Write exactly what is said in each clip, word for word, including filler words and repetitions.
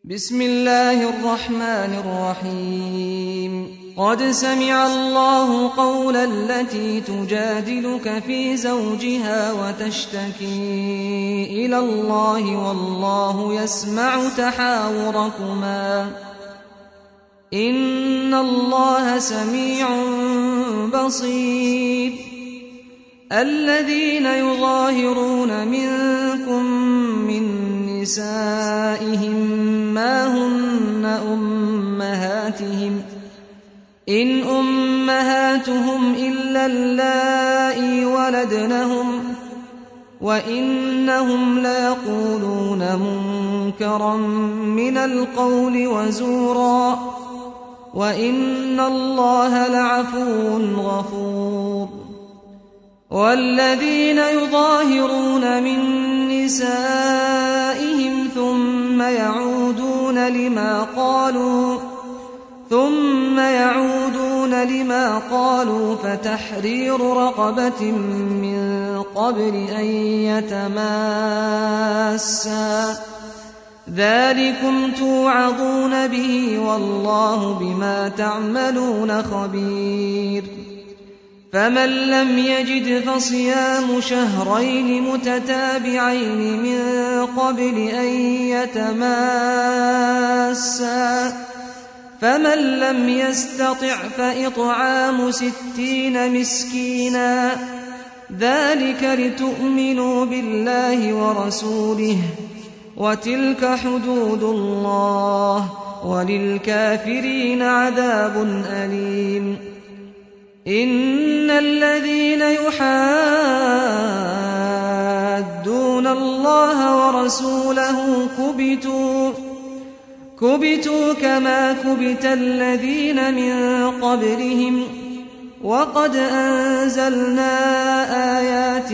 بسم الله الرحمن الرحيم قد سمع الله قول التي تجادلك في زوجها وتشتكي إلى الله والله يسمع تحاوركما إن الله سميع بصير الذين يظاهرون منكم من نسائهم ما هن أمهاتهم إن أمهاتهم إلا اللائي ولدنهم وإنهم ليقولون منكرا من القول وزورا وإن الله لعفو غفور والذين يظاهرون من نسائهم ثم يعودون لما قالوا ثم يعودون لما قالوا فتحرير رقبة من قبل أن يتماسا ذلكم توعظون به والله بما تعملون خبير فمن لم يجد فصيام شهرين متتابعين من قبل أن يتماسا فمن لم يستطع فإطعام ستين مسكينا ذلك لتؤمنوا بالله ورسوله وتلك حدود الله وللكافرين عذاب أليم إن الذين يحادون الله ورسوله كبتوا كبتوا كما كبت الذين من قبلهم وقد أنزلنا آيات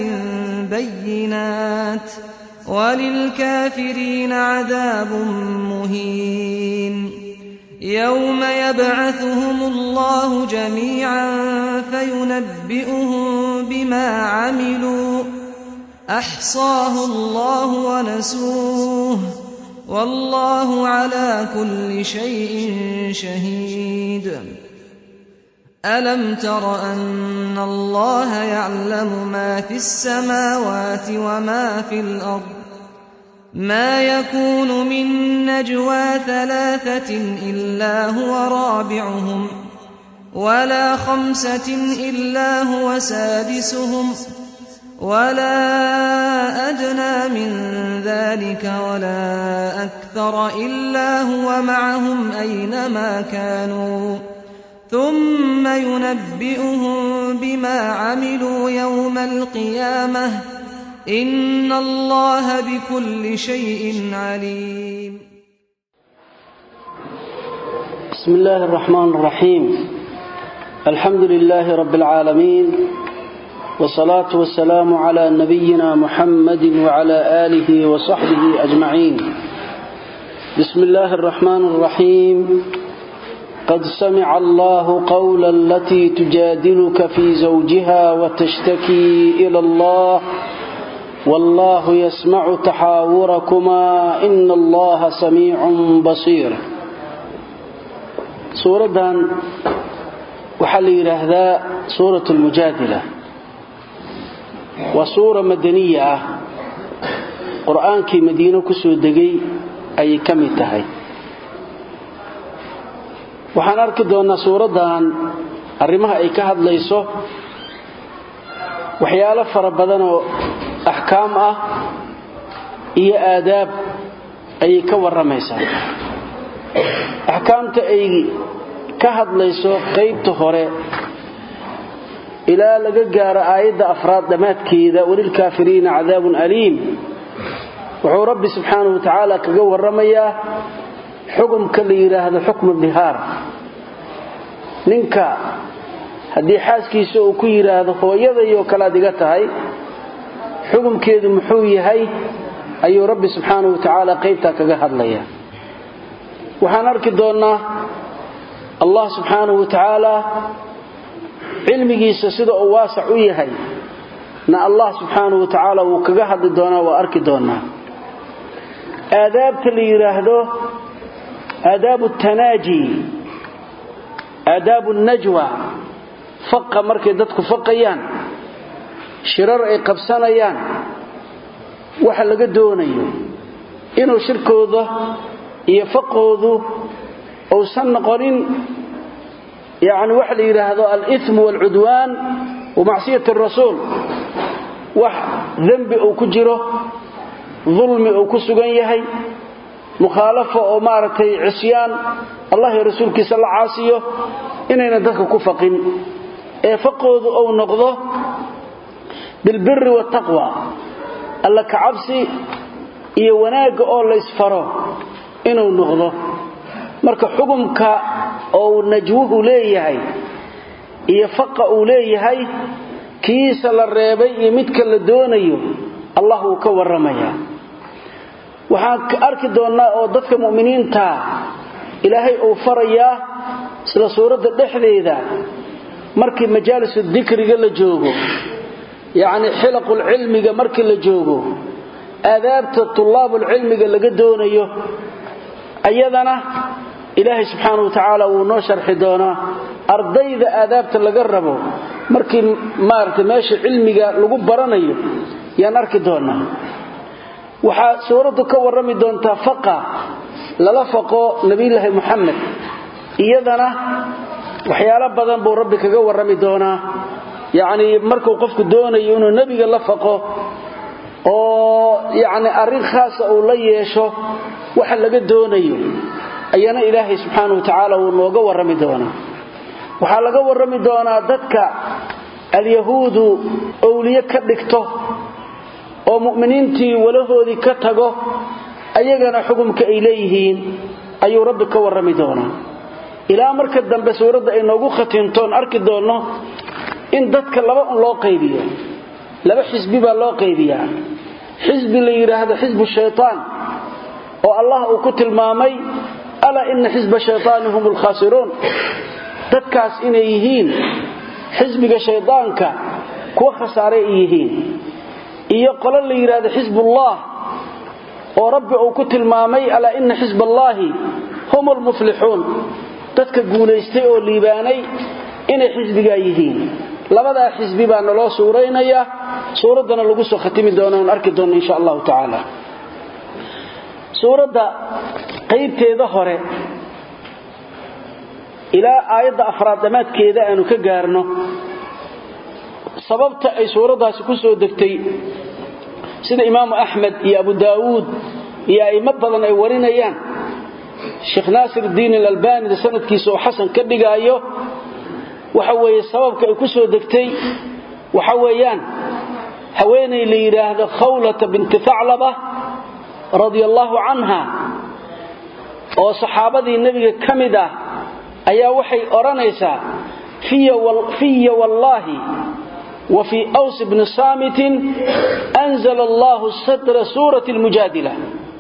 بينات وللكافرين عذاب مهين يوم يبعثهم الله جميعا فينبئهم بما عملوا أحصاه الله ونسوه والله على كل شيء شهيد ألم تر أن الله يعلم ما في السماوات وما في الأرض ما يكون من نجوى ثلاثة إلا هو رابعهم ولا خمسة إلا هو سادسهم ولا أدنى من ذلك ولا أكثر إلا هو معهم أينما كانوا ثم ينبئهم بما عملوا يوم القيامة إن الله بكل شيء عليم. بسم الله الرحمن الرحيم الحمد لله رب العالمين والصلاة والسلام على نبينا محمد وعلى آله وصحبه أجمعين. بسم الله الرحمن الرحيم قد سمع الله قول التي تجادلك في زوجها وتشتكي إلى الله والله يسمع تحاوركما إن الله سميع بصير. سورة وحل هذا سورة المجادلة وسورة مدنية قرآن كي مدينة كسو دقي أي كم تهي waxaan arki doonaa suuradan arrimaha ay ka hadlayso waxyaalo fara badan oo ahkaam ah iyo aadaab ay ka waramaysaa ahkaamta ay ka hadlayso qaybta hore ilaa laga gaaro aayada afraad dhamaadkeeda walil kaafiriina cadaabun aliim wuxuu rabbi subxaanahu wa ta'ala kaga waramayaa حكم كل هذا حكم الظهار ninka hadii xaaskiisa uu ku yiraahdo hooyada iyo kala digatahay xukumkeedu muxuu yahay ayuu rabbi subxaanahu wa ta'ala qaybta kaga hadlaya waxaan arki doonaa Allah subxaanahu wa ta'ala cilmigiisa sida uu waasac u yahay na Allah subxaanahu wa ta'ala uu kaga hadli doonaa waa arki doonaa aadaabta la yiraahdo آداب التناجي آداب النجوى فق مركي ددك فقيان شرر اي قبسانيان waxa laga doonayo inuu shirkooda iyo faqoodu oo san noqonin yaani waxa la yiraahdo al-ithm wal-udwan wa ma'siyat ar-rasul wax dambi oo ku jiro dhulmi oo ku sugan yahay mukhalafa oo maartay cisyaan Allah iyo rasuulkiisa la caasiyo inayna dadka ku faqin ee faqoodu oo noqdo bil birri wat taqwa alla ka cabsi iyo wanaaga oo la isfaro inuu noqdo marka xukumka oo najwuhu leeyahay iyo faqa uu leeyahay kiisa la reebay iyo midka la doonayo Allah uu ka waramaya waxaan ka arki doonaa oo dadka muuminiinta ilaahay uu faraya sida suurada dhexdeeda markii majaalis dhikriga la joogo يعني حلق العلم markii la joogo aadaabta طلاب العلم laga doonayo ayadana ilaahay subhanahu wa ta'ala uu noo sharxi doona ardayda aadaabta laga rabo markii maartay meesha cilmiga lagu baranayo yaan arki doona waxa suuradu ka warami doonta faqa lala faqo nabiyilaahi Muhammad iyadana waxyaalo badan buu rabbi kaga warami doona يعني markuu qofku doonayo inuu nabiga la faqo oo yani arin khaas ah oo la yeesho waxa laga doonayo ayana ilaahay subhanahu wa ta'ala uu nooga warami doona waxa laga warami doona dadka al-yahuudu awliya ka dhigto oo muuminiintii walahoodi ka tago ayagana xukumka ay leeyihiin ayuu rabbi ka warami doona ilaa marka dambe suurada ay noogu khatintoon arki doono in dadka laba loo qaybiyo laba xisbi baa loo qaybiyaa xisbi la yiraahdo xisbu shaytaan oo Allah uu ku tilmaamay ala in xisba shaytaanihum al-khasiruun dadkaas inay yihiin xisbiga shaytaanka kuwa khasaaray yihiin iyo qolo la yiraahdo xisbullah oo rabbi uu ku tilmaamay ala in xisballahi humul muflihun dadka guuleystay oo liibaanay inay xisbiga yihiin labada xisbi baa naloo suureynaya suuradana lagu soo khatimi doonaan arki doon insha Allah ta'ala suurada qaybteeda hore ila aayada afraad damaadkeeda aanu ka gaarno sababta ay suuradaasi ku soo degtay sida Imam Ahmad iyo Abu Daawud iyo ay badan ay warinayaan Sheikh Nasir Diin al-Albani sanadkiisa oo xasan ka dhigayo waxa weeye sababka ay ku soo degtay waxa weeyaan haweenay la yiraahdo Khawlata bint Tha'laba radiyallahu anha oo saxaabadii nabiga kamid ah ayaa waxay oranaysaa fiya wal fiya wallahi wa fi Aws ibn Samit anzala Allah sadra surati al-Mujadila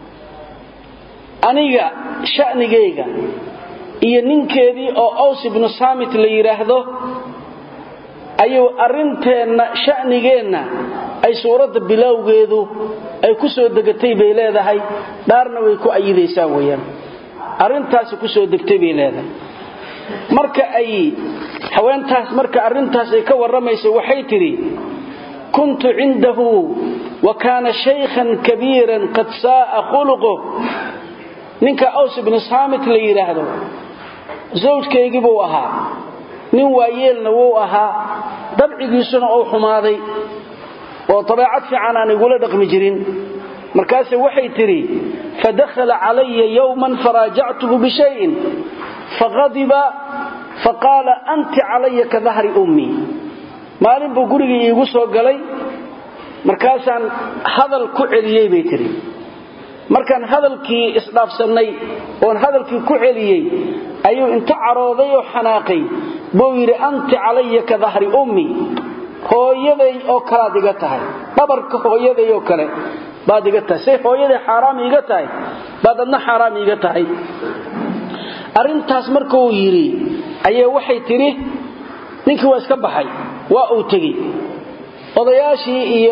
aniga sha'nigeyga iyo ninkeedii oo Aws ibn Samit la yiraahdo ayuu arinteena sha'nigeena ay suurada bilowgeedu ay ku soo degatay bay leedahay daarna way ku ayideysaa weeyaan arintaas ku soo degtay bay leedahay marka ay haweentaas marka arintaas ay ka waramayso waxay tiri kuntu indahu wa kana shaykhan kabiran qad saa khuluquhu ninka Aws ibn Samit la yiraahdo zawjkeygii buu ahaa nin waayeelna wuu ahaa dabcigiisuna oo xumaaday oo tabiicad fiican aan igula dhaqmi jirin markaas waxay tiri fadakhala alayya yawman faraja'tuhu bi shay'in faghadiba faqala anti alayya ka dhahri ummi maalin buu gurigii iigu soo galay markaasaan hadal ku celiyay bay tiri markaan hadalkii isdhaafsanay oo hadalkii ku celiyay ayuu inta carooday oo xanaaqay buu yiri anti alayya ka dhahri ummi hooyaday oo kala diga tahay dhabarka hooyaday oo kale baad iga tahay say hooyaday xaraam iga tahay baadna xaraam iga tahay arintaas markuu yiri ayay waxay tiri ninkii waa iska baxay waa uu tagay odayaashii iyo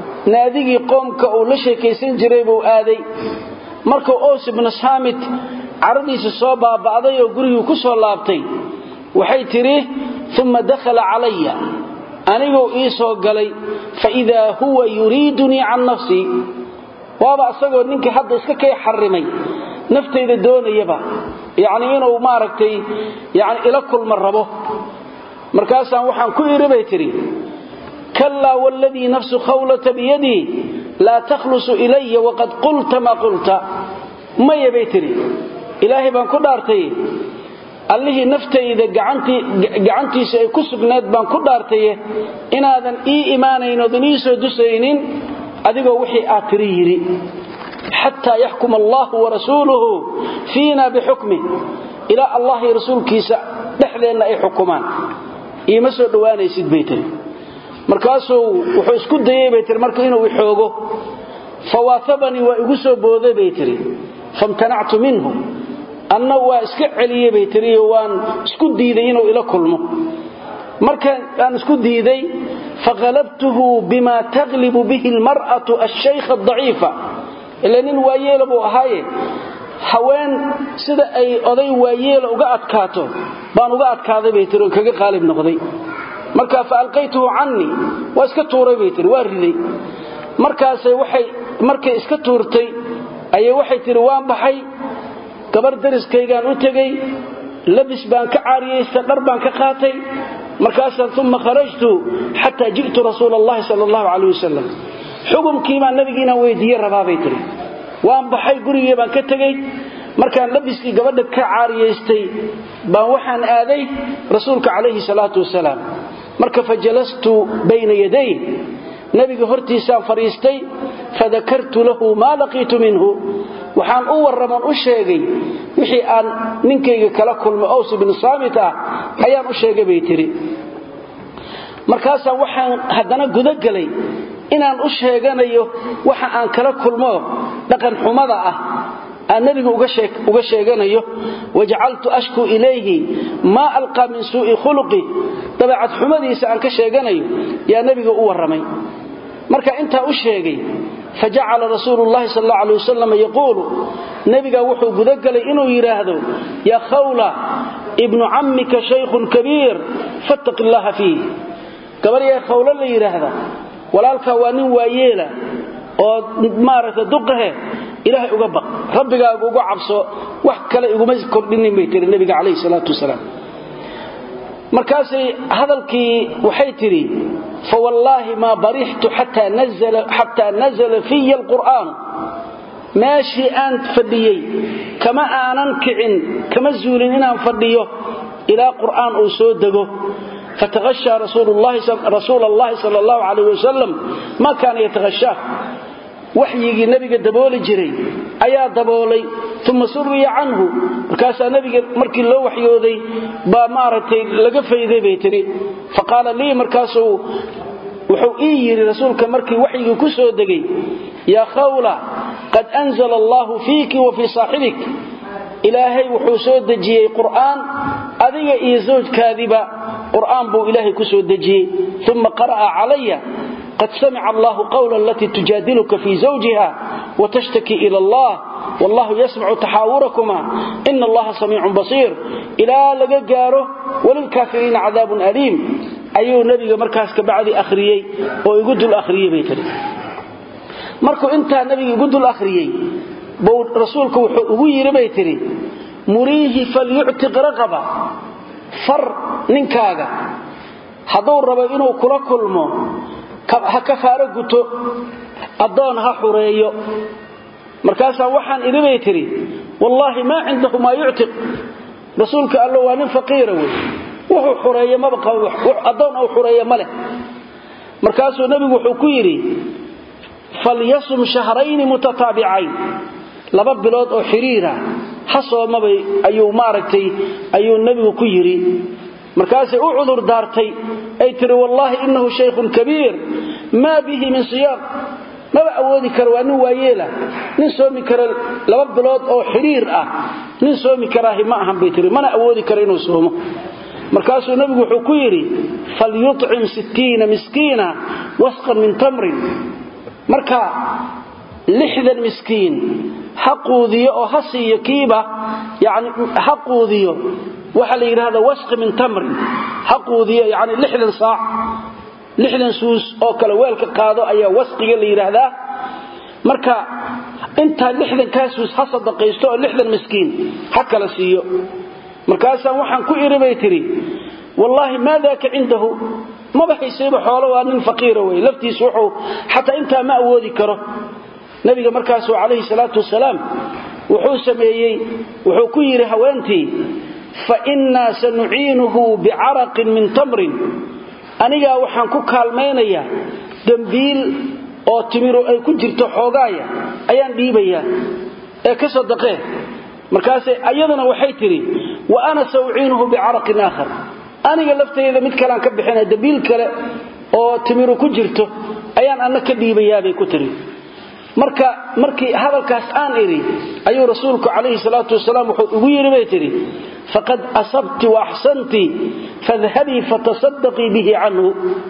naadigii qoomka uu la sheekaysan jiray buu aaday markuu Aws ibn Samit caradiisa soo baabaaday oo gurigu ku soo laabtay waxay tiri thumma dakhala alayya anigu ii soo galay fa idaa huwa yuriduni an nafsi waaba asagoo ninka hadda iska kay xarimay naftayda doonayaba yaani inuu maaragtay yaani ila kulma rabo markaasaan waxaan ku iribay tiri kalla walladhi nafsu khawlata biyadi la takhlusu ilayya waqad qulta ma qulta ma yabay tiri ilaahi baan ku dhaartay allihi naftayda gacantii gacantiisa ay ku sugnaad baan ku dhaartay inaadan ii iimaanayno duniiso dusaynin adigoo wixii aad tiri yiri hatta yahkum Allah wa rasuluhu fiina bihukmi ila Allah iyo rasuulkiisa dhaxdeena ay xukumaan iima soo dhawaanaysid baytay markaasuu wuxuu isku dayay baytay markii inuu xoogo fawaathabani wa igu soo booday baytay famtana'tu minhu anna waa iska celiyay baytay waan isku diiday inuu ila kulmo markaan aan isku diiday faqalabtuhu bima taghlibu bihi almar'atu ash-shaykha ad-da'ifa ilanin waayeelbu ahaaye haween sida ay oday waayeel uga adkaato baan uga adkaaday baytay kaga qaalib noqday marka faalqaytuhu anni waa iska tuuray baytay waa riday markaas waxay markay iska tuurtay ayay waxay tiri waan baxay gabar dariskaygaan u tagay labis baan ka caariyay dhar baan ka qaatay markaas thumma kharajtu hatta ji'tu rasuulallahi sallallahu alayhi wasallam xukumkii ma nabigiina weydiiyay rabaabay tiri waan baxay gurigii baan ka tagay markaan labiskii gabadha ka caariyeystay baan waxaan aaday rasuulka kaleeyhi salaatu wasalaam marka fajalastu bayna yaday nabiga hortiisa fariistay fadakartu lahu ma laqitu minhu waxaan u waraman u sheegay wixii aan ninkayga kala kulmo Aws ibn Saamita ayaan u sheegay bay tiri markaas waxaan hadana guda galay inaan u sheeganayo waxa aan kala kulmo dhaqan xumada ah aan nabiga uga sheeg uga sheeganayo waj'altu ashku ilayhi ma alqa min su'i khuluqi tabi'at xumadiisa aan ka sheeganayo yaa nabiga u waramay marka inta u sheegay faja'ala rasuulullaahi sallallahu alayhi wasallam yaqulu nabiga wuxuu guda galay inuu yiraahdo ya khawla ibnu ammika shaykhun kabeer fattaqillaha fi kabariya khawla la yiraahdo walaalka waa nin waayeela oo maarata duqahe ilaahay uga baq rabbigaaga uga cabso wax kale iguma kordhinin bay tiri nabiga kaleey salaatu wasalaam markaas hadalkii waxay tiri fa wallahi ma barihtu hatta nazala hatta nazala fi alquran maashi aan fadiyay kama aanan kicin kama zuulin inaan fadiyo ila quraan oo soo dago فتغشى رسول الله رسول الله صلى الله عليه وسلم ما كان يتغشى وحيي النبي دبول جري ايا دبولي ثم سري عنه markaas nabiga markii loo waxyooday ba maaratay laga fayday baytiri faqala li markaas wuxuu ii yiri rasuulka markii waxyigu ku soo dagay ya khawla qad anzala Allah fiiki wa fi sahibik ilaahay wuxuu soo dajiyay quraan adiga iyo zawjkaadiba قرآن بو إلهي كسو دجي ثم قرأ علي قد سمع الله قولا التي تجادلك في زوجها وتشتكي إلى الله والله يسمع تحاوركما إن الله سميع بصير إلى لقاره وللكافرين عذاب أليم أيها النبي مركز كبعد أخريي ويقود الأخريي بيتري مركو انت نبي يقود الأخريي بو رسولك وغير بيتري مريه فليعتق رقبة far ninkaaga haduu rabo inuu kula kulmo ha ka faaro guto adoon ha xureeyo markaas waxaan idibay tiri wallahi ma indahu ma yu'tiq rasuulka allah waa nin faqiir ah wuxuu xureeyo ma baqaw adoon oo xureeyo male markaas nabigu wuxuu ku yiri falyasum shahrayn mutatabi'ayn laba bilood oo xiriira hasoomabay ayuu maaragtay ayuu nabigu ku yiri markaas uu cudur daartay ay tiri wallahi innahu shaykhun kabeer ma bihi min siyaq ma awoodi karo waa nin waayeela nin soomi karo laba bilood oo xiriir ah nin soomi karaahi ma ahan bay tiri mana awoodi karo inuu soomo markaas nabigu wuxuu ku yiri falyut'im sittina miskiina wasqan min tamrin marka lixdan miskiin حقوديو أو حصي كيبة يعني حقوديو وحل يرهذا وسق من تمر حقوديو يعني لحدا صاع لحدا سوس أو كالوالك قادو أي وسق اللي يرهذا مركا انت لحدا كاسوس حصد دقيستو لحدا مسكين حكا لسيو مركاسا وحن كو إربيتري والله ما ذاك عنده ما بحيسيب حوله وأن فقير وي لفتي سوحه حتى انت ما أودي كره نبي مركاسو عليه الصلاة والسلام وحو سميي وحو كير هوانتي فإنا سنعينه بعرق من تمر أنيقا وحان كو كالمينيا دنبيل oo timiro ay ku jirto xoogaaya ayaan dhiibaya ee ka sadaqee markaas ayadana waxay tiri wa ana saw'inuhu bi'araq akhar aniga laftayda mid kale aan ka bixinay dabiil kale oo timiro ku jirto ayaan anna ka dhiibayaa bay ku tiri marka markii hadalkaas aan iri ayuu rasuulku kaleey salaatu wasalaam wuxuu ugu yiri bay tiri faqad asabti wa ahsanti fadhhabi fatasaddaqi bihi anhu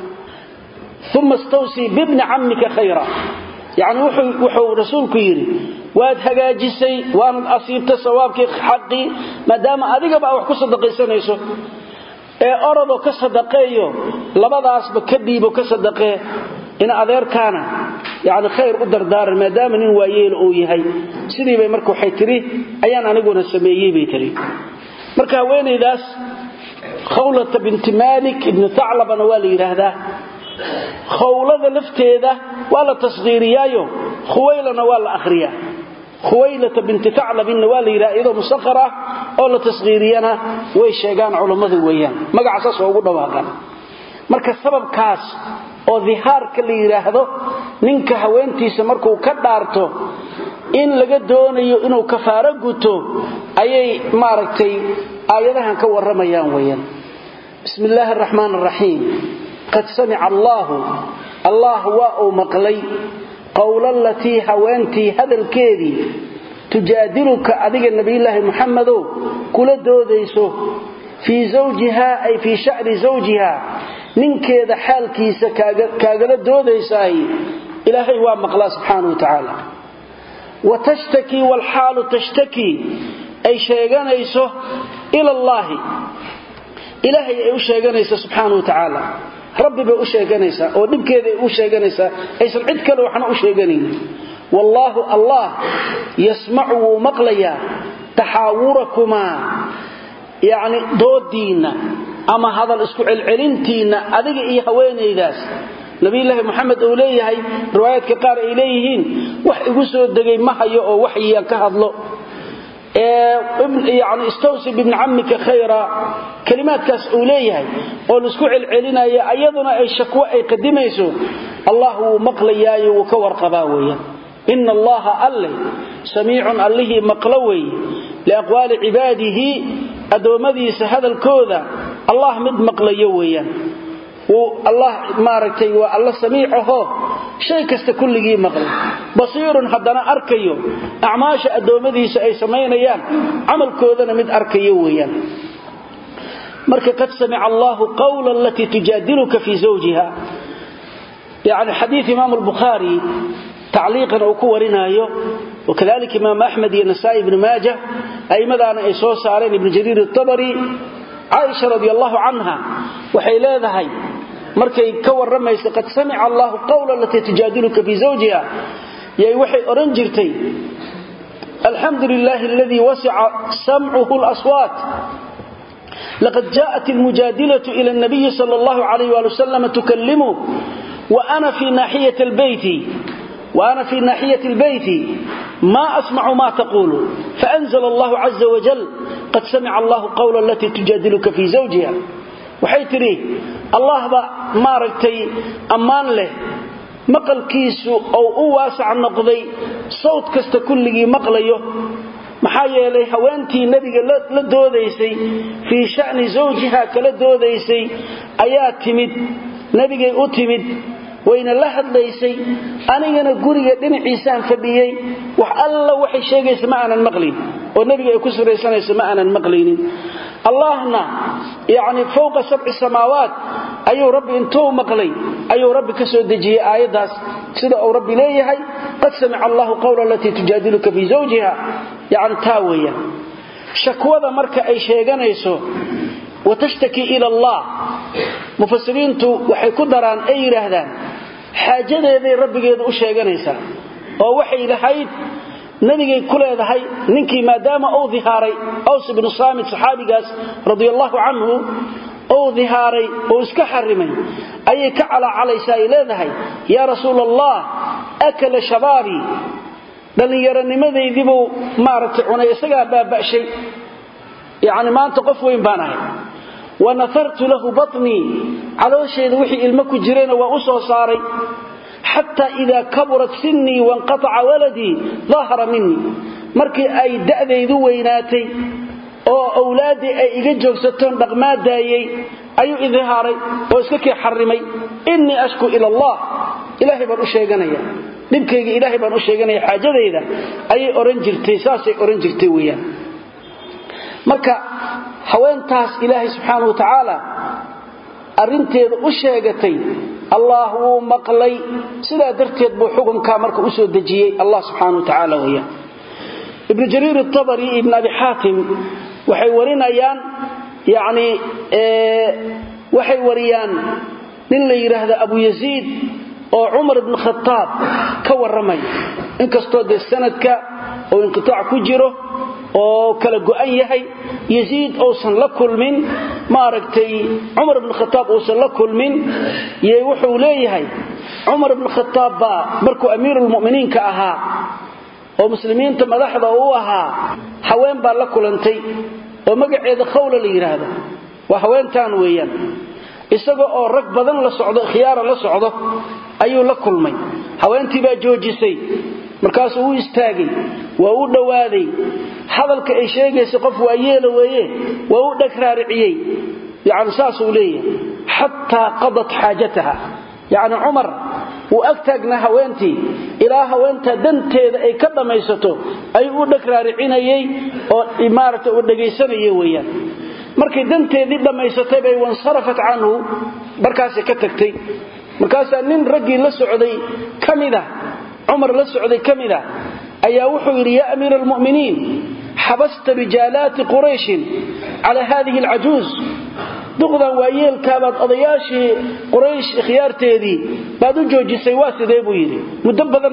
ثم استوصي بابن عمك خيرا يعني وحو, وحو رسولك يري واد هجاجسي وان اصيبت ثوابك حقي ما دام اديغا با wax ku sadaqaysanayso ee orado ka sadaqeeyo labadaas ba kadiibo ka sadaqee in adeerkaana yani khayr u dardaar maadaama nin waayeel oo yahay sidii bay markuu waxay tiri ayaan aniguna sameeyay bay tiri marka weenaydaas khawlat bint malik ibn tha'laba wali yiraahdaa khawlada lafteeda wala tasghiiriyaayo khuwaylana wala akhriya khuwaylata bint tha'lab wali yiraahdo musakhara oo la tasghiiriyana way sheegaan culimadu weeyaan magacaas oo ugu dhawaaqan marka sababkaas oo dhihaarka la yiraahdo ninka haweentiisa markuu ka dhaarto in laga doonayo inuu kafaaro guto ayay maaragtay aayadahan ka waramayaan weeyaan bismillaahir rahmaanir rahiim قد سمع الله الله واء مقلي قول التي هوانتي هذا الكيدي تجادلك أذيك النبي الله محمد كل دوديسو في زوجها أي في شأن زوجها من كذا حال كيسا كاقل دوديساي إلهي واء مقلا سبحانه وتعالى وتشتكي والحال تشتكي أي شيئان يسو إلى الله إلهي أي شيئان يسو سبحانه وتعالى ربي بي أشيغانيسا أو دبكيدي أشيغانيسا أيسا عد كله وحنا أشيغانين والله الله يسمع مقليا تحاوركما يعني دودينا أما هذا الاسكوع العلنتينا أذيك إيه هويني داس نبي الله محمد أوليه روايات كقار إليهين وحي قسو الدقي محي أو وحي كهضلو يعني استوصي بابن عمك خيرا كلمات كاس أوليه والاسكوع العلنية أيضنا أي شكوى أي قدميسو الله مقلياي وكور قباويا إن الله ألي سميع أليه مقلوي لأقوال عباده أدومديس هذا الكوذا الله مد مقليويا والله ماركتي والله سميعه شيء كست كل جي مقلي بصير حدنا أركيو أعماش أدومديس أي سمينيان عمل كوذا مد أركيويا مركا قد سمع الله قولا التي تجادلك في زوجها يعني حديث إمام البخاري تعليقا أو كورنايو وكذلك إمام أحمد النسائي بن ماجه أي مدانا إيسوس علين ابن جرير الطبري عائشة رضي الله عنها وحيلاذا هاي مركا يكور رميس قد سمع الله قولا التي تجادلك في زوجها يا وحي أرنجرتي الحمد لله الذي وسع سمعه الأصوات لقد جاءت المجادلة إلى النبي صلى الله عليه وآله وسلم تكلمه وأنا في ناحية البيت وأنا في ناحية البيت ما أسمع ما تقول فأنزل الله عز وجل قد سمع الله قول التي تجادلك في زوجها وحيتري الله ما ركتي أمان له مقل كيسو أو أواسع النقضي صوت كست كله مقليه maxaa yeelay haweentii nabiga la doodaysay fi sha'ni zawjiha kala doodaysay ayaa timid nabigay u timid wayna la hadlaysay anigana guriga dhinaciisaan fadhiyay wax alla waxay sheegaysa ma aanan maqlin oo nabiga ay ku siraysanaysa ma aanan maqlinin allahna yaani fawqa sab'i samaawaat ayuu rabbi intuu maqlay ayuu rabbi ka soo dejiyay aayadaas sida uu rabbi leeyahay qad sami'a Allahu qawla allati tujadiluka fi zawjiha yani taawiya shakwada marka ay sheeganayso وتشتكي إلى الله مفسرين waxay ku daraan ay yiraahdaan xaajadeeday rabbigeeda u sheeganaysa oo waxay lahayd nabigay ku leedahay ninkii maadaama uu dhihaaray Aws ibn Samit saxaabigaas radiyallahu anhu uu dhihaaray oo iska xarimay ayay ka cala calaysaa leedahay ya rasuulallah akala shababi dhallinyaranimadaydiibu maaragtay cunay isaga baabashay يعني ما أنت قف وين بانه ونثرت له بطني على شيء وحي المك جرين وأسو صاري حتى إذا كبرت سني وانقطع ولدي ظهر مني مركي أي دأذي ذو ويناتي أو أولادي أي إججوك ستون دقمات دايي أي إظهاري وإسككي حرمي إني أشكو إلى الله إلهي بان أشيغانيا نبكي إلهي بان أشيغانيا حاجة ذي أي أورنجرتي ساسي أورنجرتي ويان marka haweentaas ilaahay subhanahu wa ta'ala arinteeda u sheegatay Allah uu maqlay sida darteed buu xukunka marka u soo dajiyay Allah subhanahu wa ta'ala weeya ibn jarir at-tabari ibn abi hatim waxay warinayaan yaani ee waxay wariyaan nin la yiraahdo abu yazid oo umar ibn khattab ka waramay inkastoo de sanadka oo inqitaac ku jiro oo kala go'an yahay Yazid oo san la kulmin ma aragtay Umar ibn Khattab oo san la kulmin yey wuxuu leeyahay Umar ibn Khattab markuu amiirul mu'miniin ka ahaa oo muslimiinta madaxda uu ahaa haween baa la kulantay oo magaceeda khawla la yiraahdo waa haweentan weeyaan isaga oo rag badan la socdo khiyaar la socdo ayuu la kulmay haweentii baa joojisay markaas uu istaagay waa uu dhawaaday hadalka ay sheegayso qof waa yeelo weeye waa uu dhagraariciyay yaani saas uu leeyahay hatta qadat haajataha yaani Umar uu agtaagna haweentii ilaa haweenta danteeda ay ka dhamaysato ay uu dhagraaricinayay oo imaarata uu dhageysanayay weeyaan markay danteedii dhamaysatay bay wansarafat anhu markaas ka tagtay markaas nin ragii la socday kamida عمر لا سعودي كامله ايا وحو يري يا امير المؤمنين حبست رجالات قريش على هذه العجوز دغدا وايل كابد اضياشي قريش خيارتيدي بعد جوجيسay waa sidee buu yiri muddo badan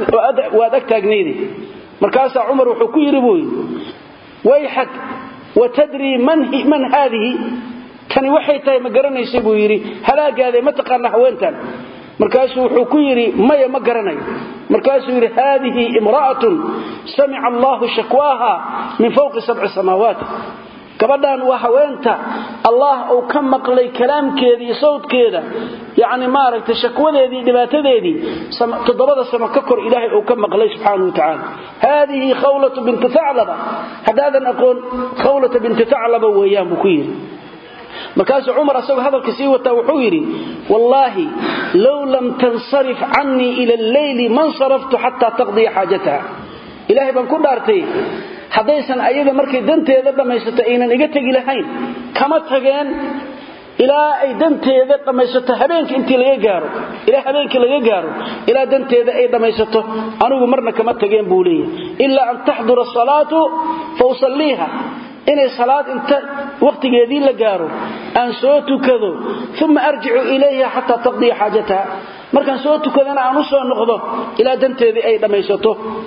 waad ag taagnaydi markaas Umar wuxuu ku yiri buu wayhak watadri man man hadhihi tani waxay tahay ma garanayso buu yiri halaagaade ma taqaan haweentan markaas wuxuu ku yiri maya ma garanayo markaas yiri hadhihi imra'atun sami'a Allahu shakwaha min fawqi sab'i samawat gabadhan waa haweenta Allah oo ka maqlay kalaamkeeda iyo sawdkeeda yaani ma aragtay shakwadeedii dhibaatadeedii todobada sama ka kor Ilaahay oo ka maqlay subhanahu wa ta'ala hadhihi khawlatu bint tha'laba hadadan aqoon khawlatu bint tha'laba weeyaan buu ku yiri markaas Umar asagoo hadalka sii wata wuxuu yiri wallahi law lam tansarif anni ila al-layl man saraftu hatta taqdi hajataha Ilaahay baan ku dhaartay hadaysan ayada markay danteeda dhamaysato aynan iga tagi lahayn kama tageen ilaa ay danteeda dhamaysato habeenkii intii laga gaaro ilaa habeenkii laga gaaro ilaa danteeda ay dhamaysato anigu marna kama tageen buu leeyahay illa an tahdura as-salatu fa usalliha inay salaad inta waqtigeedii la gaaro aan soo tukado thumma arji'u ilayha hatta taqdi hajataha markaan soo tukadana aan u soo noqdo ilaa danteedii ay dhamaysato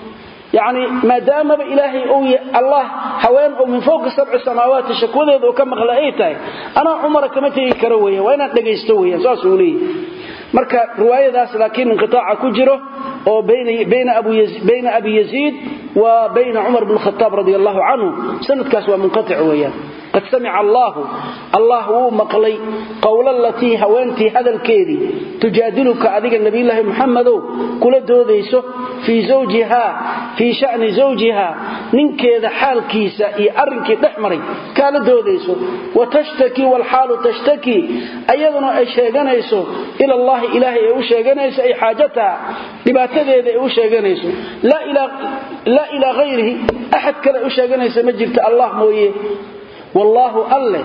يعني ما دام إلهي أو الله حوان أو من فوق سبع سماوات شكوذي ذو كم غلائيته أنا عمرك ما تيجي كروية وين أتلقيستوية ساسولي مركا رواية ذاس لكن انقطاع كجره أو بين بين أبو يزيد بين أبي يزيد وبين عمر بن الخطاب رضي الله عنه سنة كاسوا منقطع وياه قد سمع الله الله مقلي قول التي هوانتي هذا الكيدي تجادلك أذيك النبي الله محمد كل دوديسه في زوجها في شأن زوجها من كذا حال كيسا يأرنك تحمري كان دوديسه وتشتكي والحال تشتكي أيضنا أي شيغانيسه إلى الله إلهي أو شيغانيسه أي حاجتها لباتذي أو شيغانيسه لا إلى لا إلى غيره أحد كلا أو شيغانيسه مجلت الله مويه والله الله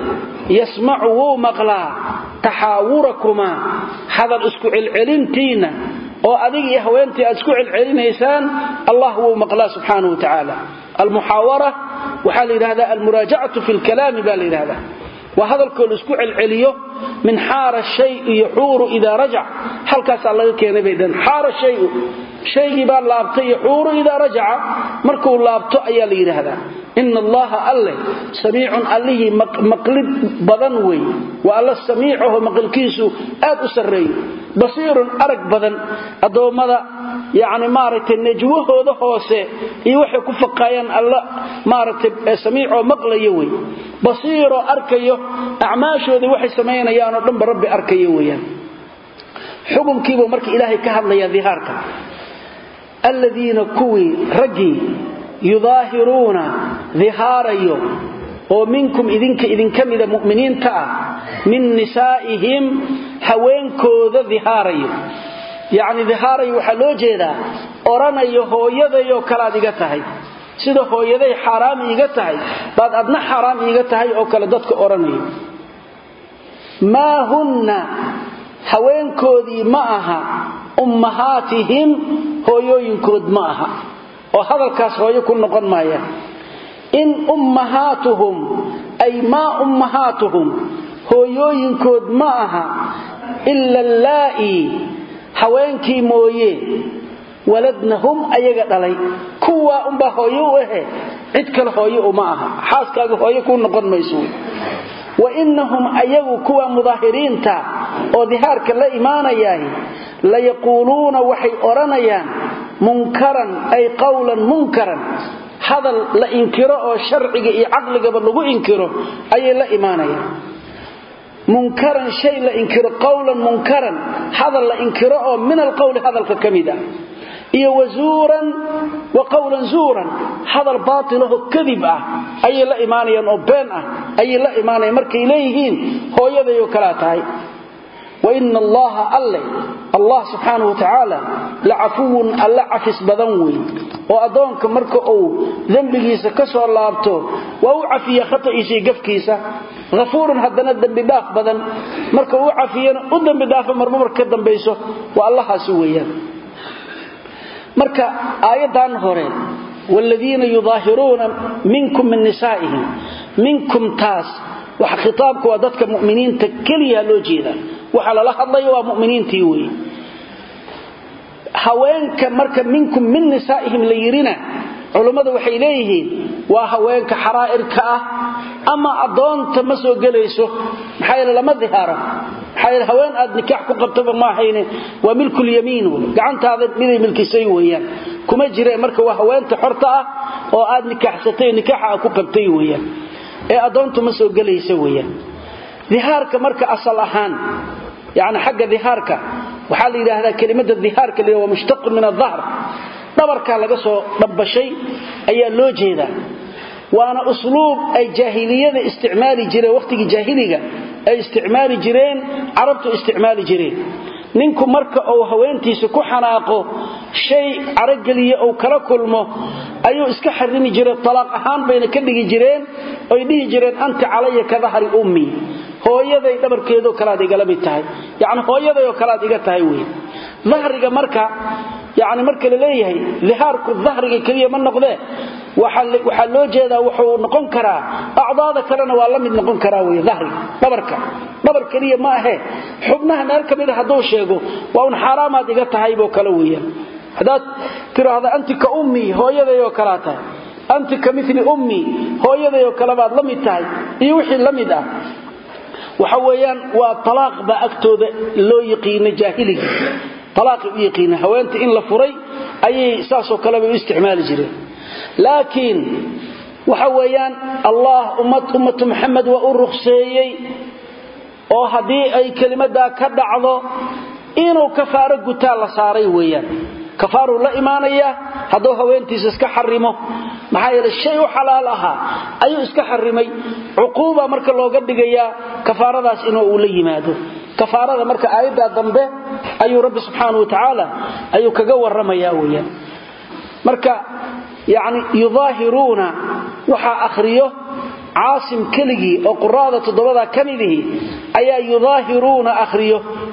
يسمع ومقلا تحاوركما هذا الاسكو العلنتين oo adiga iyo haweentii aad isku celcelinaysaan Allah wuu maqlaa subhanahu wa ta'ala al-muhawara waxa la yiraahdaa al-muraaja'atu fi al-kalam baa la yiraahdaa wa hadalku isku celceliyo min xaara shay yuhuru idha raja' halkaas laga keenay baydan xaara shay shaygi baa laabtay yuhuru idha raja'a markuu laabto ayaa la yiraahdaa inna allaha alla samii'un allihi maqlid badan way wa alla samii'uhu maqalkiisu aad u sareeyo basiirun arag badan adoomada yaani maaragtay najwahooda hoose iyo waxay ku faqayaan alla maaragtay samii'u maqlayo way basiiro arkayo acmaashooda waxay sameeyaan oo dhan rabbi arkayo weeyaan xukunkiiba marka ilaahay ka hadlaya dhihaarka alladina kuwi ragi yudaahiruna dhihaarayo oo minkum idinka idinka mid mu'miniinta ah min nisaa'ihim haweenkooda dhihaarayo yaani dhihaarayo waxa loo jeedaa oranayo hooyadayo kala diga tahay sida hooyaday xaraam iiga tahay baad adna xaraam iiga tahay oo kala dadka oranayo ma hunna haweenkoodii ma aha ummahaatihim hooyooyinkood ma aha oo hadalkaas hooyo ku noqon maaya in ummahatuhum ay ma ummahatuhum hooyooyinkood ma aha illa allaa'i haweenkii mooye waladnahum ayaga dhalay kuwa umba hooyo u ah cid kale hooyo uma aha xaaskaaga hooyo ku noqon mayso wa innahum ayagu kuwa mudaahiriinta oo dhihaarka la iimaanayay la yaquluna waxay oranayaan munkaran ay qawlan munkaran hadal la inkiro oo sharciga iyo aqliga lagu inkiro ayay la iimaanayaan munkaran shay la inkiro qawlan munkaran hadal la inkiro oo min alqawl hadalka kamida iyo wazuuran wa qawlan zuuran hadal baatil oo kadib ah ayay la iimaanayaan oo been ah ayay la iimaanayaan markay leeyihiin hooyadayo kala tahay wa inna allaha alla allah subhanahu wa ta'ala la'afuun alla afis badan way oo adoonka marka uu dambigiisa ka soo laabto waa uu afiya khata'iisa gafkiisa ghafuurun hadana dambi dhaaf badan marka uu afiyana u dambi dhaaf marmar ka dambayso waa allahaas weeyaan marka aayadan hore walladina yudahiruna minkum min nisaa'ihim minkum taas waxa khitaabku waa dadka mu'miniinta kaliya loo jeeda waxa la hadlayo waa mu'miniintii weey haweenka marka minkum min nisaa'ihim la yirina culimadu waxay leeyihiin waa haweenka xaraa'irka ah ama adoonta ma soo galayso maxay lama dhihaaro maxay haween aad nikaax ku qabtaba ma hayne waa milkul yamiin gacantaada miday milkisay weeyaan kuma jire marka waa haweenta xorta ah oo aad nikaaxsatay nikaaxa ku qabtay weeyaan ee adoontu ma soo galayso weeyaan dhihaarka marka asal ahaan yaani xagga dhihaarka waxa la yiraahdaa kelimada dhihaarka leeyahay waa mushtaq min adh-dhahr dabarka laga soo dhabashay ayaa loo jeedaa waana usluub ay jaahiliyada isticmaali jireen waqtigii jaahiliga ay isticmaali jireen arabtu isticmaali jireen ninku marka uu haweentiisa ku xanaaqo shay aragaliye oo kala kulmo ayuu iska xarimi jiray talaaq ahaan bayna ka dhigi jireen oo dhihi jireen anta calaya ka dhahri ummi hooyaday dhabarkeedo kala digala mid tahay yaani hooyaday oo kala diga tahay weey dhahriga marka yaani marka la leeyahay dhihaarku dhahriga kaliya ma noqdee waxa waxa loo jeedaa wuxuu noqon karaa acdaada kalena waa la mid noqon karaa weey dhahriga dhabarka dhabar kaliya ma aha xubnaha meel kamid ah hadoo sheego waa un xaraamaad iga tahay boo kala weeyaan hadaad tiraahdo anti ka ummi hooyaday oo kala tahay anti ka mithli ummi hooyaday oo kala baad la mid tahay iyo wixii la mid ah waxa weeyaan waa talaaq ba agtooda loo yaqiin jaahiliga talaaq u yaqiin haweenta in la furay ayay saasoo kale u isticmaali jireen laakiin waxa weeyaan allah ummat ummatu muhammad wa urkhseeyay oo hadii ay kelimada ka dhacdo inuu kafaaro gutaa la saaray weeyaan kafaaro la iimaanaya hadoo haweentiisa iska xarimo maxay yeelay shay xalaal aha ayuu iska xarimay uquuba marka looga dhigaya kafaaradaas inuu uu la yimaado kafaarada marka aayada dambe ayuu rabbi subhanahu wa ta'ala ayuu kaga waramaya weeyaan marka yaani yudahiruna waxa akhriyo عاصم كلغي او قراده تدبدا كميده ايا يظاهرون اخريو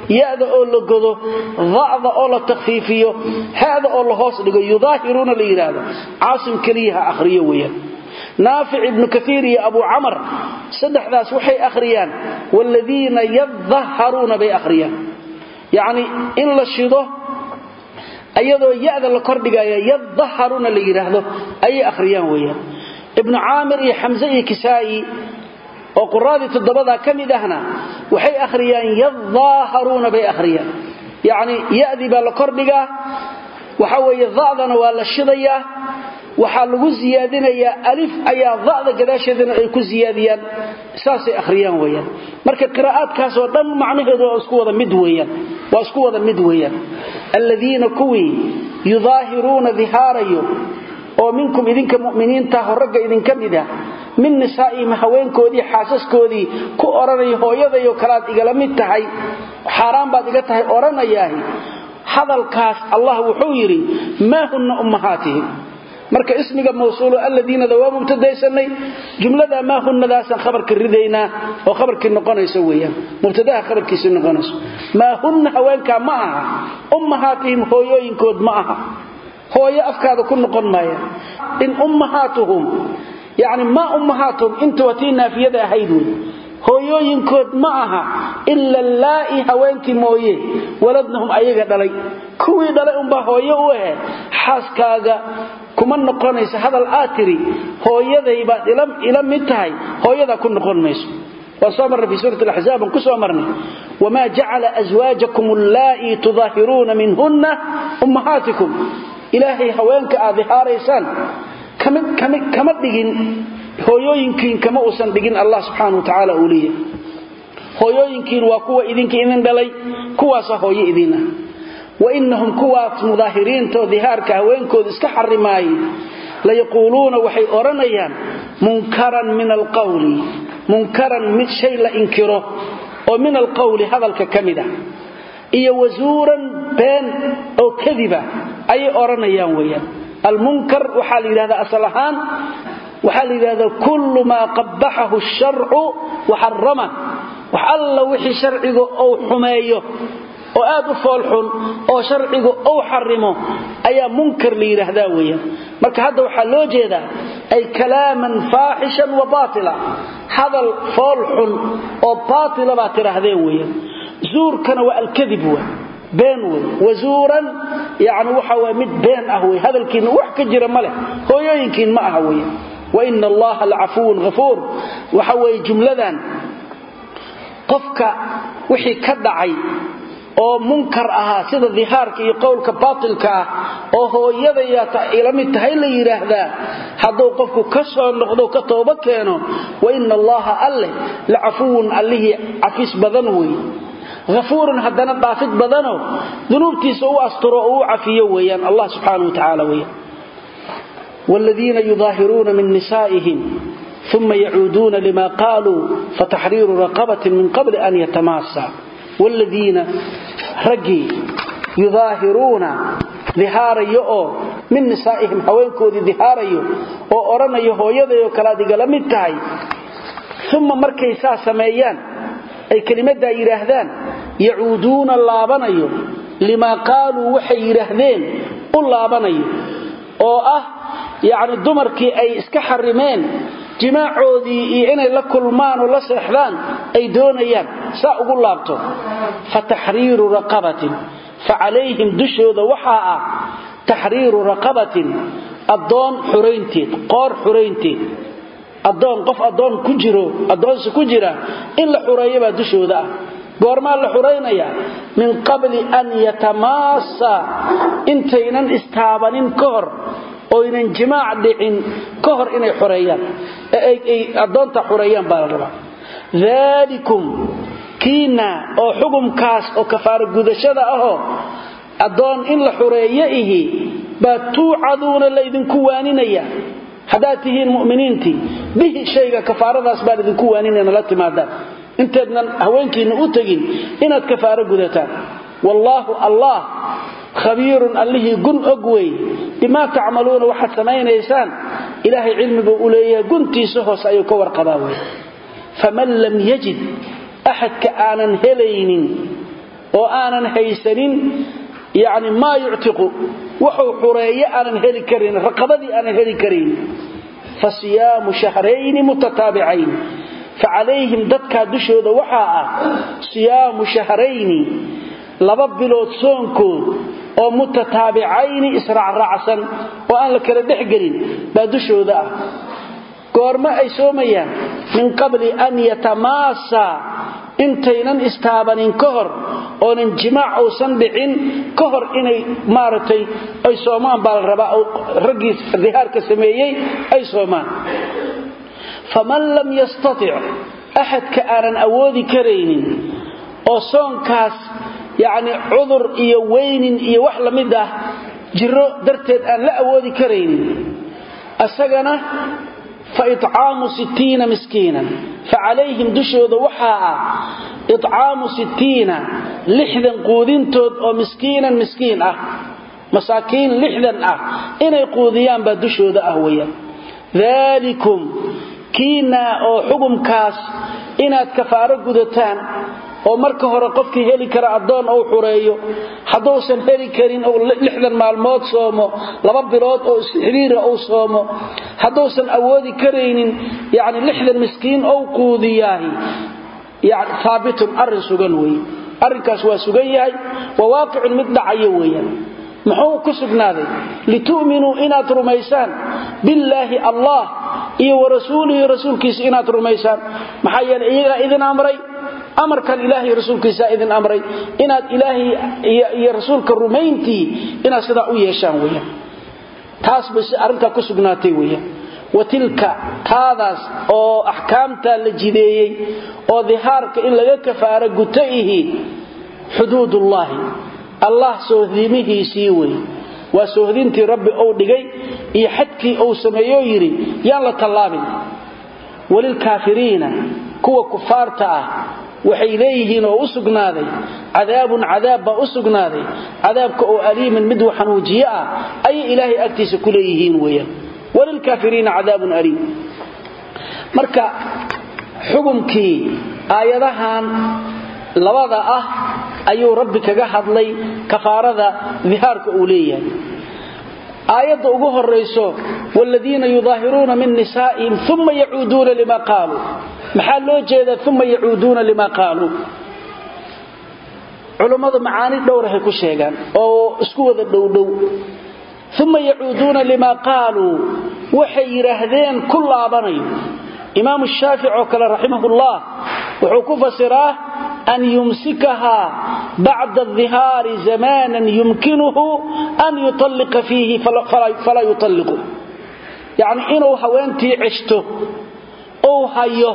yaada oo la godo dha'da oo la takhfiifiyo hada oo la hoos dhigo yudaahiruna la yiraahdo aasim kaliya akhriyo weeyaan naafi' ibn kathir iyo abu amr saddexdaas waxay akhriyaan walladina yadhharuna bay akhriyaan yaani in la shido ayadoo yaada la kordhigayo yadhharuna la yiraahdo ay akhriyaan weeyaan ibn aamir iyo hamza iyo kisaa'i oo quraadi todobada kamid ahna waxay akhriyaan yadhharuna bay akhriyaan yaani yaadi ba la kordhigaa waxa weeye dhaadana waa la shidayaa waxa lagu ziyaadinayaa alif ayaa dhaada gadaasheedana ay ku ziyaadiyaan saasay akhriyaan weeyaan marka qiraa'adkaas oo dhan macnaheedu waa isku wada mid weeyaan waa isku wada mid weeyaan alladina kuwi yudaahiruna dhiharayo oo minkum idinka mu'miniinta horraga idinka mida min nisaa'i haweenkoodii xaasaskoodii ku oranay hooyadayo kalaad igala mid tahay xaraan baad iga tahay oranayahay hadalkaas Allah wuxuu yiri ma hunna ummahatihim marka ismiga mawsuul alladina dawa mubtadaysanay jumlada ma hunnadaasan khabarka ridayna oo khabarkii noqonayso weeyaan mubtadaha khabarkiisa noqonayso ma hunna haweenka ma aha ummahatihim hooyooyinkood ma aha hooyo afkaada ku noqon maaya in ummahatuhum yaani ma ummahatuhum inta watii naafiyada ahayd hooyooyinkood ma aha illa laa'i haweenkii mooye waladnahum ayaga dhalay kuwii dhalay umba hooyo u ah xaaskaaga kuma noqonaysa hadal aatiri hooyaday baad ila ila mid tahay hooyada ku noqon mayso وصامر في سورة الأحزاب كسو أمرني وما جعل أزواجكم اللائي تظاهرون منهن أمهاتكم إلهي هوانك آذهار إيسان كما دقين هويوينكين كما أسان دقين الله سبحانه وتعالى أوليه هويوينكين وكوة إذنك إذن دلي كواسا هوي إذنه وإنهم كوات مظاهرين تو ظهارك هوانكو دسكحر رماي ليقولون وحي أرنيان منكرا من القول منكرا من شيء لا انكره ومن القول هذا الككمده اي وزورا بين او كذبه اي اورنيان ويان المنكر وحال هذا اصلحان وحال هذا كل ما قبحه الشرع وحرمه وحل وحي شرعه او حمايه oo aad u foolxun oo sharcigu oo xarimo ayaa munkar leeyahay weeyaan marka hadda waxa loo jeedaa ay kalaaman faahishan wa baatila hadal foolxun oo baatila ba tiraahdeen weeyaan zuurkana waa al-kadhib wa been wa wazuuran yaani waxa waa mid been ah way hadalkiina wax ka jira male hooyooyinkiin ma aha weeyaan wa inna allaha al-afuun ghafuur waxa way jumladan qofka wixii ka dhacay oo munkar aha sida dhihaarka iyo qowlka baatilka ah oo hooyadayata ila mid tahay la yiraahdaa haduu qofku ka soo noqdo ka tooba keeno wa inna allaha alle la'afuun allihi afis badan way ghafuurun hadana dhaafid badano dunuubtiisa uu asturo oo afiyo weeyaan allah subhanahu wa ta'ala weeyaan walladina yudahiruna min nisaa'ihim thumma ya'uduna lima qalu fatahriru raqabatin min qabl an yatamassa والذين رجي يظاهرون ظهاريو من نسائهم هوeenkoodi ظهاريو oo oranayo hooyadayo kala digala mid tahay thumma markay saa sameeyaan ay kelimada yiraahdaan yauduna laabanayo lima qaalu waxay yiraahdeen u laabanayo oo ah yaani dumarkii ay iska xarimeen jimaacoodii iyo inay la kulmaan oo la seexdaan ay doonayaan saa ugu laabto fatahriiru raqabatin فعليهم دشوده waxa ah tahriiru raqabatin adoon xureynteed qoor xureynteed adoon qof adoon ku jiro adoonsi ku jira in la xureeyo ba dushooda goorma la xureynaya min qabli an yatamassa intaynan istaabanin kahor oo inan jimaac dhicin kahor inay xureeyaan ay ay adoonta xureeyaan baa la rabaa dhalikum kiina oo xukumkaas oo kafaara gudashada ah adoon in la xureeyahi ba tuucaduuna la idinku waaninaya hadaatihiin mu'miniinti bihi shayga kafaaradaas baa idinku waaninayna la timaadaan inteednan haweenkiina u tagin inaad kafaara gudataan wallahu allah khabiirun allihi gun ogway bima ta'maluuna waxa sameeynaysan ilaahi cilmigu u leeyahay guntiisa hoos ayuu ka warqabaa way faman lam yajid أحد كأنا هلين oo aanan haysanin yani maa yuctiqu wuxuu xureeye aanan heli karin raqabadii aanan heli karin fasiyaamu shahrayni mutataabicayn facalayhim dadkaa dushooda waxaa ah siyaamu shahrayni laba bilood soonkood oo mutataabicayni israacraacsan oo aan la kala dhexgelin baa dushooda ah goorma ay soomayaan min qabli an yatamaasa intaynan istaabanin ka hor oonan jimaac uusan dhicin ka hor inay maaragtay ay soomaan baa la rabaa raggii dihaarka sameeyey ay soomaan faman lam yastatic axadka aanan awoodi karaynin oo soonkaas yacni cudur iyo weynin iyo wax la mid ah jiro darteed aan la awoodi karaynin asagana fa itcaamu sittiina miskiinan facalayhim dushooda waxaa ah itcaamu sittiina lixdan quudintood oo miskiinan miskiin ah masaakiin lixdan ah inay quudiyaan baa dushooda ah weeyaan daalikum kiina oo xukumkaas inaad kafaaro gudataan oo marka hore qofkii heli kara adoon oo xureeyo haddoosan heli karin oo lixdan maalmood soomo laba bilood oo xiriira oo soomo haddoosan awoodi karaynin yani lixdan miskiin oo quudiyaahi yani thaabitun arrin sugan weeye arrinkaas waa sugan yahay waa waaqicun mid dhacayo weeyaan muxuu ku sugnaaday litu'minuu inaad rumaysaan billaahi allah iyo warasuulihi rasuulkiisa inaad rumaysaan maxaa yeelay iyagaa idin amray amarkan ilaahay rasuulkiisa idin amray inaad ilaahay iyo rasuulka rumayntii inaad sidaa u yeeshaan weeyaan taas bas arrinta ku sugnaatay weeyaan watilka taadaas oo ahkaamta la jideeyay oo dihaarka in laga kafaaro gutayhi xuduudullaahi allah soohdimihiisii wey waa soohdintii rabbi uu dhigay iyo xadkii uu sameeyo yiri yaan la tallaabin walil kaafiriina kuwa kufaarta ah waxay leeyihiin oo u sugnaaday cadaabun cadaab baa u sugnaaday cadaabka oo aliimin mid waxanuujiye ah ay ilaahay agtiisa ku leeyihiin weeyaan walil kaafiriina cadaabun aliim marka xukumkii aayadahan labada ah ayuu rabbi kaga hadlay kafaarada dihaarka uu leeyahay aayada ugu horeyso walladina yudahiruna min nisaa'ihim thumma ya'uduna lima qalu maxaa loo jeeda thumma ya'uduna lima qalu culimadu macaani dhowr ah ku sheegan oo isku wada dhow dhow thumma ya'uduna lima qalu waxay yiraahdeen kullaabanayo imaam shaafici oo kale rahimahullah wuxuu ku fasiraa أن يمسكها بعد الظهار زمانا يمكنه أن يطلق فيه فلا, فلا, فلا يطلق يعني إنه هوانتي عشته أو هايه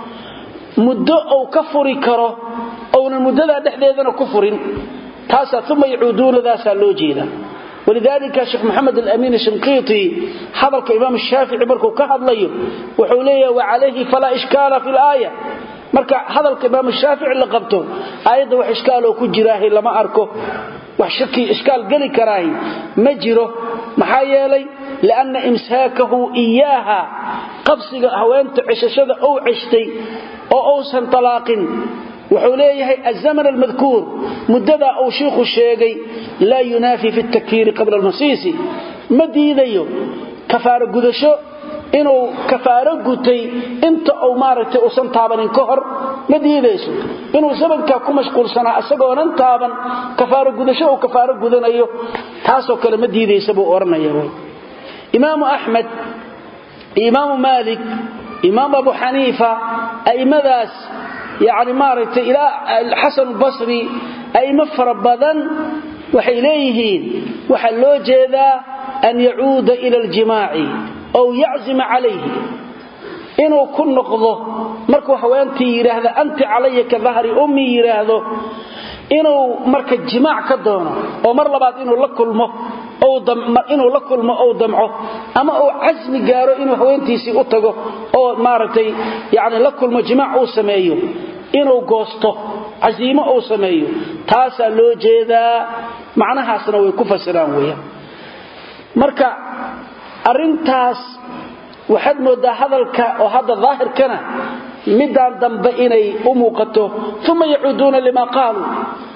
مدة أو كفر كره أو المدة دحديدنا كفر تاسا ثم يعودون ذا سالوجينا ولذلك الشيخ محمد الأمين الشنقيطي حضرك إمام الشافعي بركو كهد ليه وحوليه وعليه فلا إشكال في الآية marka hadalka imaam shaafici la qabto ayada wax iskaal oo ku jiraahay lama arko wax shaki iskaal gali karaay ma jiro maxaa yeelay laana imsaakahu iyaha qabsiga haweenta cishashada oo cishtay oo uusan talaaqin wuxuu leeyahay az-zaman al-madhkur muddada uu sheekhu sheegay la yunafi fi at-takfir qabla al-masisi madiidayo kafaara gudasho inuu kafaaro gutay inta uu maaragtay uu san taabanin ka hor ma diidayso inuu zamanka ku mashquulsanaa asagoo nan taaban kafaaro gudasho uu kafaaro gudanayo taasoo kale ma diidayso buu oranayaa imaam ahmed imaam malik imaam abu hanifa aymadaas yaani maaragtay ila al-hasan al-basri ayma farabadan waxay leeyihiin waxa loo jeedaa an yacuuda ila al-jimaa'i أو يعزم عليه إنه كن نقضه مركو حوانتي يراهده أنت علي كظهر أمي يراهده إنه مركو الجماع كدونه ومر لبعض إنه لكلمه أو دم إنه لكلمه أو دمعه أما أو عزم جاره إنه حوانتي سيؤتقه أو مارتي يعني لكلمه جماع أو سمايه إنه قوسته عزيمة أو سمايه تاسا لو جيدا معناها سنوي كفسران ويا مركا arintaas waxaad moodaa hadalka oo hada daahirkana midaan dambe inay u muuqato thumma yacuuduna lima qaalu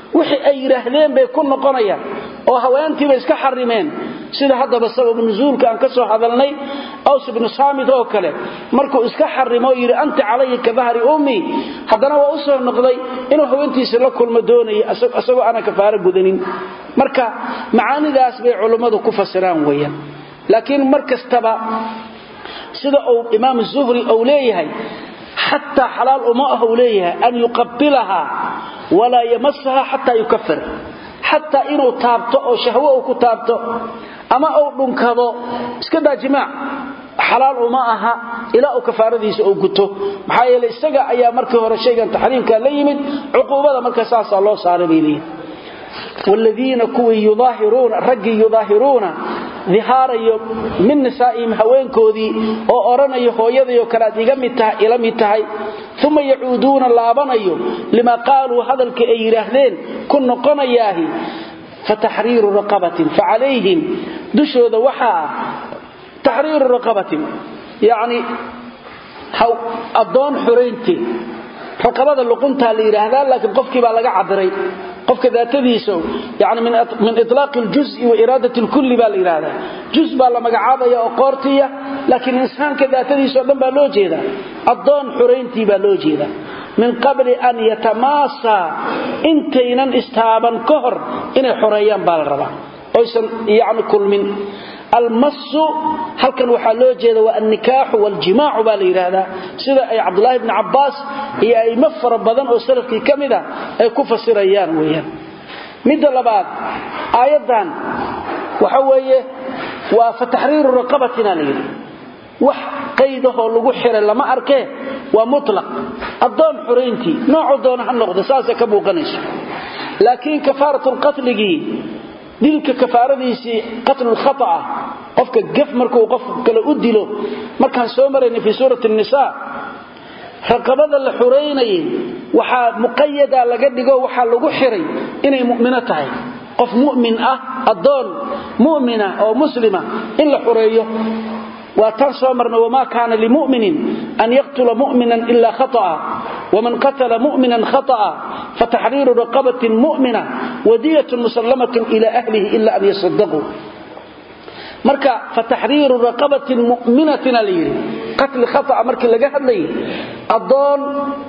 wixii ay yiraahdeen bay ku noqonayaan oo haweentiiba iska xarimeen sida hadaba sabab nuzuulka aan ka soo hadalnay Aws ibn Saamid oo kale markuu iska xarimo yiri anta calayka dhahri ummi hadana waa u soo noqday inuu haweentiisa la kulmo doonay asagoo ana kafaara gudanin marka macaanidaas bay culimadu ku fasiraan weeyaan laakiin markastaba sida uu imaam az-Zuhri uu leeyahay hatta halal uma uu leeyahay an yuqabbilaha wala yamassaha hatta yukaffir hatta inuu taabto oo shahwo uu ku taabto ama uu dhunkado iska daa jimaac halal uma aha ila uu kafaaradiisa uu guto maxaa yeelay isaga ayaa markii hore shaygan tahriimka la yimid uquubada marka saas loo saaray والذين كوي يظاهرون رجي يظاهرون ظهار من نسائهم هوeenkoodi oo oranayo hooyadayo kala diga mitahay ila mitahay thumma yauduna laabanayo lima qaalu hadalka ay yiraahdeen kun noqonayaahi fatahriiru raqabatin fa'alayhim dushooda waxa tahriiru raqabatin yaani haw adoon xureynti raqabada luqunta la yiraahdaa laakiin qofkii baa laga cabiray qofka daatadiisa yaani min min itlaq al-juz' wa iradati al-kull baa la yiraahdaa juz' baa la magacaabaya oo qoortiya laakiin insaanka daatadiisa dhan baa loo jeedaa adoon xureyntii baa loo jeedaa min qabli an yatamassa intaynan istaaban kahor inay xureeyaan baa la rabaa oysan yaani kulmin المس هل كان waxa loo jeedo waa an-nikah wal jimaa' baa la yiraahdaa sida ay Abdullah ibn Abbas iyo ay mafar badan oo salafkii kamida ay ku fasirayaan weeyaan mid labaad aayadan waxa weeye waa fatahriiru raqabatina leeyahay wax qaydaho lagu xiray lama arkay waa mutlaq adoon xureynti nooc doona ha noqdo saas ka muuqanayso laakiin kafaaratul qatligi dilka kafaaradiisi qatl al-khata' qofka gaf markuu qof kale u dilo markaan soo mareynay fi suurati an-nisaa raqabada la xureynay waxa muqayyada laga dhigo waxa lagu xiray inay mu'mina tahay qof mu'min ah adoon mu'mina oo muslima in la xureeyo وتنصر وما كان لمؤمن أن يقتل مؤمنا إلا خطأ ومن قتل مؤمنا خطأ فتحرير رقبة مؤمنة ودية مسلمة إلى أهله إلا أن يصدقوا مركا فتحرير رقبة مؤمنة ليه قتل خطأ مركا لقاها ليه الضال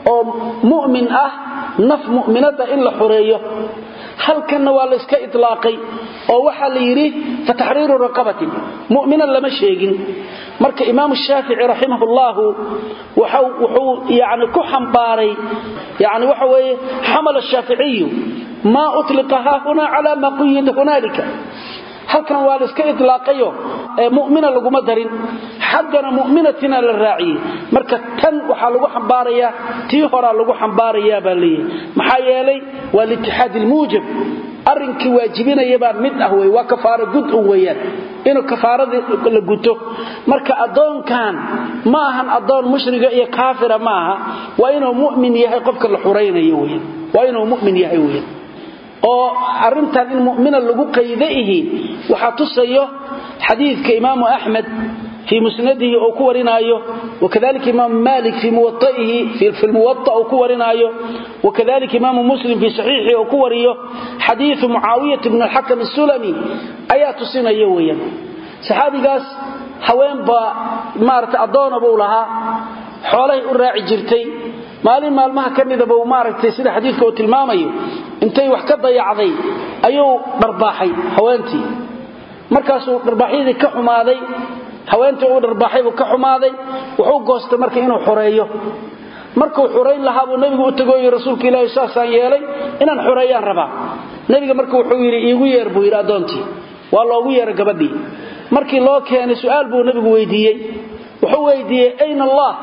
مؤمن أه نف مؤمنة إلا حرية هل كان والسك إطلاقي أو وحل يري فتحرير رقبة مؤمنا لما شيغين marka imaam shaafi'i rahimahullahu wuxuu wuxuu yaani ku xambaarey yaani waxa weeye hamal shaafi'i ma utliqaha huna ala ma quyid hunalika halkan waa iska itlaaqayo mu'mina lagu madarin haddana mu'minatina la raaciye marka tan waxa lagu xambaaraya tii hore lagu xambaaraya bali maxaa yeelay waa litihad al-mujib arinki waajibinaya baa mid ah way waa kafaara gud u weeyaan inuu kafaarada la guto marka adoonkan ma ahan adoon mushriga iyo kaafira ma aha waa inuu mu'min yahay qofka la xureynayo weeyaan waa inuu mu'min yahay weeyaan oo arintan in mu'mina lagu qaydeeyay waxa tusayo xadiidka imaam ahmed في مسنده أو كورنايو وكذلك إمام مالك في موطئه في في الموطأ أو كورنايو وكذلك إمام مسلم في صحيحه أو كوريو حديث معاوية بن الحكم السلمي آيات سنة يويا صحابي قاس حوين با مارت أضون أبو لها حوالي أراعي جرتي مالين مالمها كمذا بو مارت سيدة حديثك وتلمامي انتي وحكد يعضي أيو برباحي حوانتي مركاسو برباحي كحماضي haweenta uu dharbaxay uu ka xumaaday wuxuu goostay marka inuu xoreeyo markuu xoreyn lahaa buu nabigu u tagay rasuulka Ilaahay saasan yeelay inaan xoreeyaan raba nabiga markuu wuxuu yiri iigu yeer buu yiri adoontii waa loogu yeeray gabadhii markii loo keenay su'aal buu nabigu weydiiyay wuxuu weydiiyay ayna Allah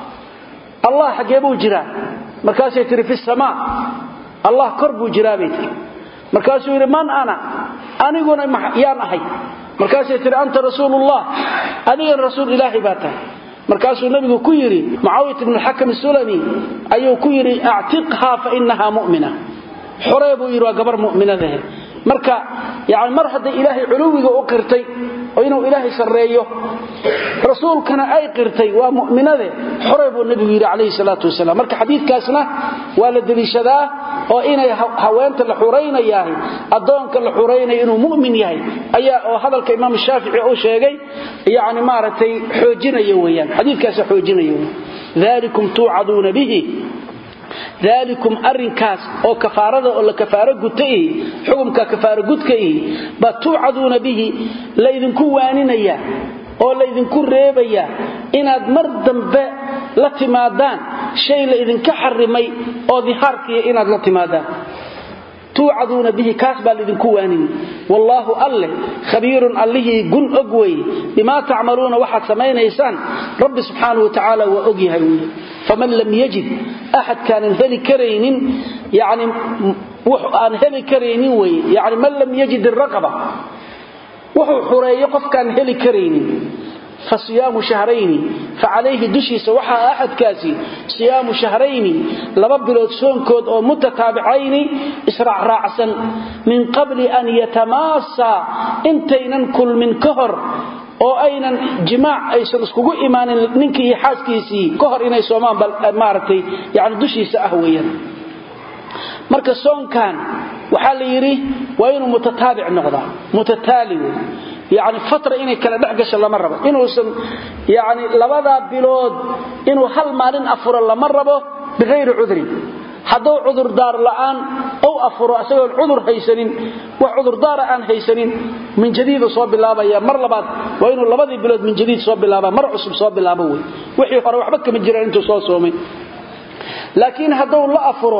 Allah xagee buu jiraa markaas ay tiri fi samaa Allah kor buu jiraa bay tiri markaas uu yiri man ana aniguna yaan ahay markaas ay tiri anta rasuulullah adiga rasuul ilaahi baata markaas uu nabigu ku yiri muawiyah ibn al-hakim as-sulami ayuu ku yiri a'tiqha fa innaha mu'mina xureebu yiri waa gabar mu'minada marka yaani mar hadda ilaahi culuwiga u qirtay oo inuu ilaahi sareeyo rasuulkana ay qirtay waa mu'minada xureebu nabigu yiri alayhi salatu wasalaam marka xadiidkaasna waa la daliishadaa oo inay haweenta la xureynayahay adoonka la xureynayo inuu mu'min yahay ayaa oo hadalka imaam shaafici oo sheegay yaani maartay xoojinayo weeyaan xadiidkaas xoojinayo dhalikum tu'aduna bihi dhalikum arrinkaas oo kafaarada oo la kafaaro gutay xukumka kafaaro gudkay ba tu'aduna bihi la idinku waaninaya oo la idinku reebaya inaad mar dambe la timaadaan shay la idinka xarimay oo dihaarkiya inaad la timaadaan tu'aduna bihi kaas baa idinku waanin wallahu alle khabiirun allihi gun ogway bima ta'maluna waxa sameeynaysan rabbi subhanahu wa ta'ala wa ogyahay faman lam yajid ahad kana heli kareynin yaani waxaan heli kareynin way yaani man lam yajid ar-raqaba wuxuu xureeyo qofkan heli kareynin فصيام شهرين فعليه دشيس وحا أحد كاسي صيام شهرين لببلوت سونكود أو متتابعين إسرع رعسا من قبل أن يتماسى انتينا كل من كهر أو أين جماع أي سلسكو إيمان ننكي حاسكيسي كهر إني سومان مارتي يعني دشيس أهويا مركز سون كان وحال يري وإنه متتابع نقضى متتالي يعني فترة إني كلا دحقش لما ربا إنه سن يعني لبدا بلود إنه هل مالين أفر لما ربا بغير عذر حدو عذر دار الآن أو أفر أسوي العذر هيسنين وعذر دار الآن هيسنين من جديد صوب الله يا مر لباد وإنه لبدا بلود من جديد صوب الله مر عصب صوب الله بوي وحي فروح بك من جرى أنتو صوب صومي لكن حدو لا أفره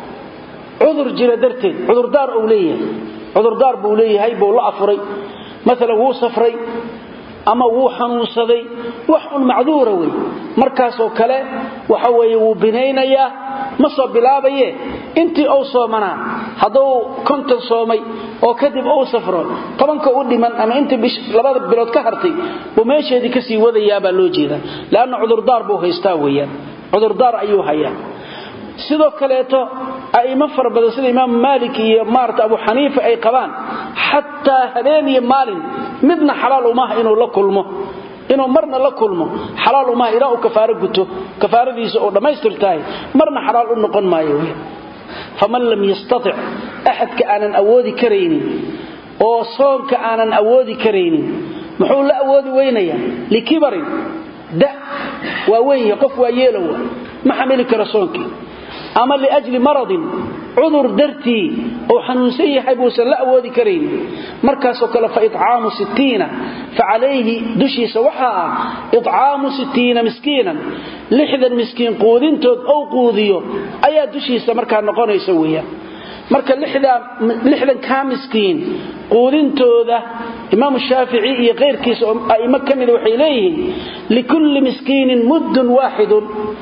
عذر جرى درتين عذر دار أولية عذر دار بولية هاي بولا أفري مثلا وو صفري اما وو حنونسداي وحن معذوره وي markaas oo kale waxa weeye uu bineynaya ma soo bilaabaye intii oo soomana haduu konton soomay oo kadib oo safro tobanka u dhiman ama intii bish labada bilood ka hartay oo meesheedii ka sii wadaya baa loo jeeda laana cudur daar buu haystaa weeyaan cudur daar ayuu hayaa sidoo kaleeto ay ma farbada sida imaam Malik iyo Maarta Abu Hanifa ay qabaan hatta habeeniy maalin midna xalaal uma aha inuu la kulmo inuu marna la kulmo xalaal uma aha ilaa uu kafaaro guto kafaaradiisa oo dhameystirtay marna xalaal u noqon maayo faman lam yastati' ahad ka aanan awoodi kareynin oo soonka aanan awoodi kareynin muxuu la awoodi weynaya likibarin da waa weyn qof waa yeelow ma xamili karo soonkii أما لأجل مرض عذر درتي أو حنوسي حيبوس لا أودي كريم مركز وكلا فإطعام ستين فعليه دشي سوحا إطعام ستين مسكينا لحدا مسكين قودين تود أو قوديو أيا دشي سمركا نقونا يسويها مركز لحدا, لحدا كامسكين قودين توده إمام الشافعي غير كيس أي مكمل وحيليه لكل مسكين مد واحد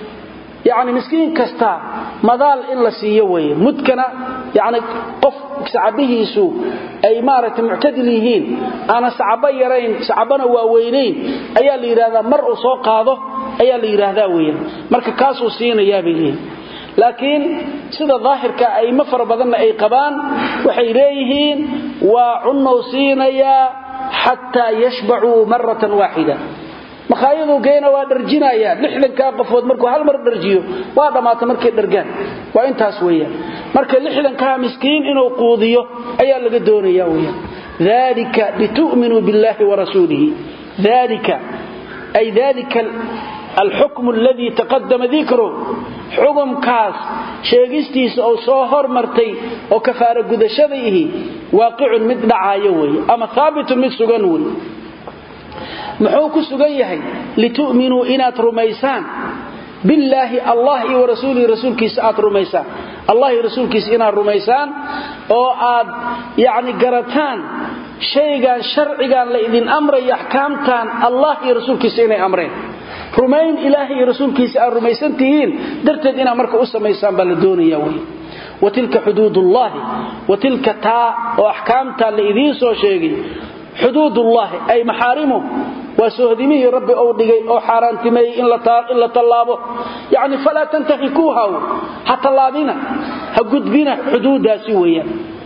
يعني مسكين كستا مدال إلا سيوي مدكنا يعني قف سعبه سوء أي مارة معتدليهين أنا سعبا يرين سعبنا واوينين أيا اللي هذا مرء سوق هذا أيا اللي هذا وين مركا كاسو سينا يابيلين لكن سيدا ظاهر كأي مفر بدن أي قبان وحيليهين وعنو سينا يا حتى يشبعوا مرة واحدة مخايدو geena waa dharjinaya lixdan ka qafood markuu hal mar dharjiyo waa dhamaata markay dhargaan waa intaas weeyaan marka lixdan ka miskiin inuu quudiyo ayaa laga doonayaa weeyaan dhalika litu'minu billahi wa rasuulihi dhalika ay dhalika الحكم الذي تقدم ذكره حكم كاس شيغيستيس او سو hormartay oo kafaara gudashadihi waaqicun mid dhacaayo weey ama thaabit mid sugan weey محو كسغان يحي لتؤمنوا إنات رميسان بالله الله ورسوله رسول كيس آت رميسان الله رسول كيس إنات رميسان أو آد يعني قرتان شيئا شرعا لإذن أمر يحكامتان الله رسول كيس إنات أمرين رمين إلهي رسول كيس آت رميسان تهين درتد إنا مركا أسا ميسان بلدوني يوي وتلك حدود الله وتلك تا وأحكامتان لإذن سو شيئا حدود الله أي محارمه وسهدمه ربي أو دغي أو حارانتمي إن لا طلابه يعني فلا تنتهكوها حتى لابنا هقدبنا حدودها سويا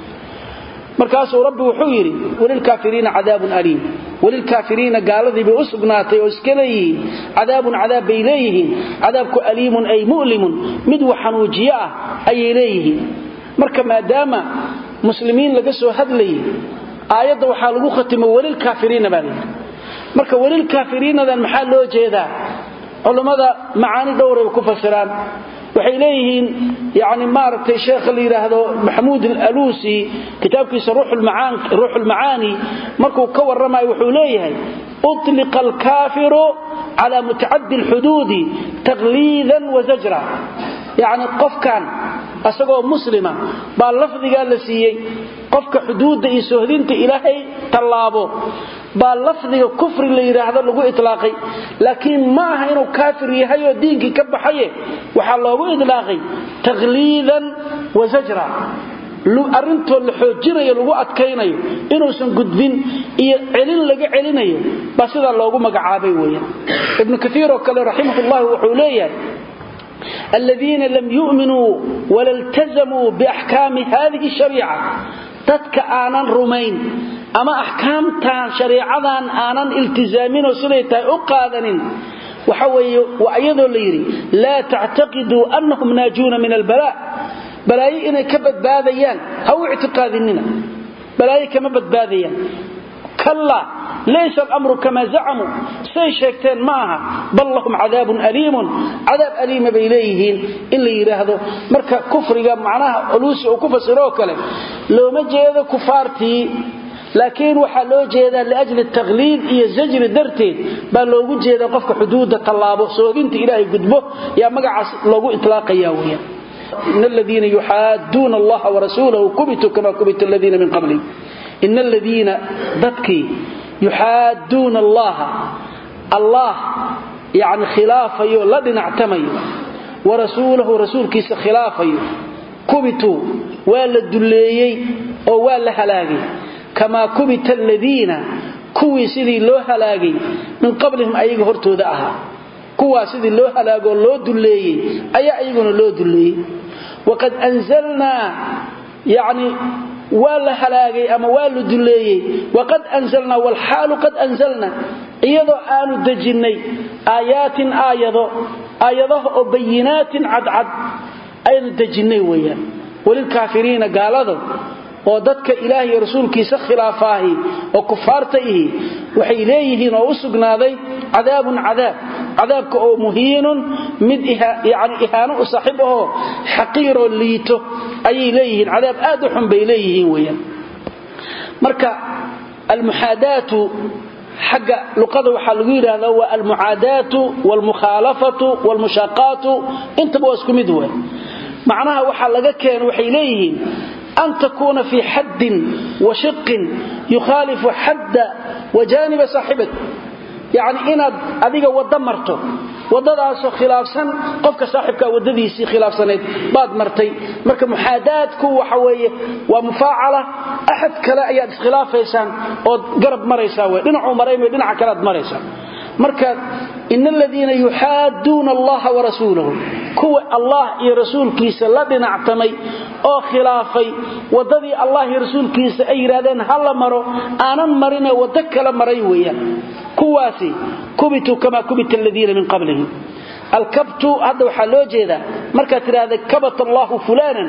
مركز ربي وحيري وللكافرين عذاب أليم وللكافرين قال ذي بأسقناتي واسكلي عذاب عذاب إليه عذابك أليم أي مؤلم مدوحا وجياء أي إليه marka maadaama muslimiin laga soo hadlayay aayadda waxa lagu khatimo walil kaafiriina baa marka walil kaafiriinadan maxaa loo jeedaa culimada macaani dhowr ay ku fasiraan waxay leeyihiin yaani maartay sheekh la yiraahdo Mahmoud al-Alusi kitaabkiisa Ruuhul Ma'aan Ruuhul Ma'aani markuu ka warramay wuxuu leeyahay utliqa al-kaafiru ala mutaaddi al-hudud taghliidan wa zajra yaani qofkan asagoo muslima baa lafdiga la siiyay qofka xuduudda iyo soohdinta ilaahay talaabo baa lafdiga kufri la yiraahdo lagu itlaaqay laakiin ma aha inuu kaafir yahay oo diinki ka baxay waxa loogu itlaaqay taghliidan wa zajra lu arinto la xoojinayo lagu adkaynayo inuu san gudbin iyo celin laga celinayo baa sida loogu magacaabay weeyaan ibn kathir oo kale rahimahullah wuxuu leeyahay الذين لم يؤمنوا ولا التزموا بأحكام هذه الشريعة تتك آنان رمين أما أحكام تان شريعة آنان التزامين وسليتا أقادن وحوي وأيضا ليري لا تعتقدوا أنهم ناجون من البلاء بلاي إن كبت باذيان أو اعتقادننا بلاي كمبت باذيان كلا ليس الأمر كما زعموا سيشيكتين معها بل لهم عذاب أليم عذاب أليم بإليهين إلا يراهدوا مركا كفرقا معناها ألوسي وكفر سروكا لو مجي هذا كفارتي لكن وحا لو جيدا لأجل التغليد إيا الزجر درتين بل لو جيدا قفك حدود طلابه سوغنت إلهي قدبه يا مقع لو إطلاقا ياويا إن الذين يحادون الله ورسوله كبتوا كما كبت الذين من قبلهم إن الذين ضدكي يحادون الله الله يعني خلافه لدن اعتمي ورسوله رسول كيس خلافه كبتوا ولا الدليي أو ولا هلاقي كما كبت الذين كوي سيدي لو هلاقي من قبلهم أيها هرتو دعها كوا سيدي لو هلاقي لو دليي أي أيها لو دليي وقد أنزلنا يعني ولا هلاقي أما ولا دليي وقد أنزلنا والحال قد أنزلنا إيضا آن دجني آيات آيضا آيضا وبينات عد عد أين دجني ويا وللكافرين قالوا وددك إلهي رسولك سخلافاه وكفارته وحيليه وأسقناذي عذاب عذاب عذابك أو مهين من إها يعني إهانة صاحبه حقير ليته أي إليه عذاب آدح بإليه ويا مركا المحادات حق لقد وحلقين هذا هو المعادات والمخالفة والمشاقات انت بواسكم دول معناها وحلقك كان وحيليه أن تكون في حد وشق يخالف حد وجانب صاحبك يعني إن أذيك ودمرته ودداسو خلافسن قفك صاحبك ودديسي خلافسنيد بعد مرتي marka muhaadaadku waxa weeye waa mufaacala ahad kale ayaad iskhilaafaysan oo garab maraysa way dhinacu mareeyay dhinaca kale aad maraysa marka innal ladina yuhaaduna allaha wa rasuuluhu kuwa allah iyo rasuulkiisa la dhinactamay oo khilaafay wadadii allah iyo rasuulkiisa ay yiraahdeen hal maro aanan marina wada kala maray weeyaan kuwaasi kubitu kama kubita alladina min qablihim الكبت هذا وحلو جيدا مركا تراهد كبت الله فلانا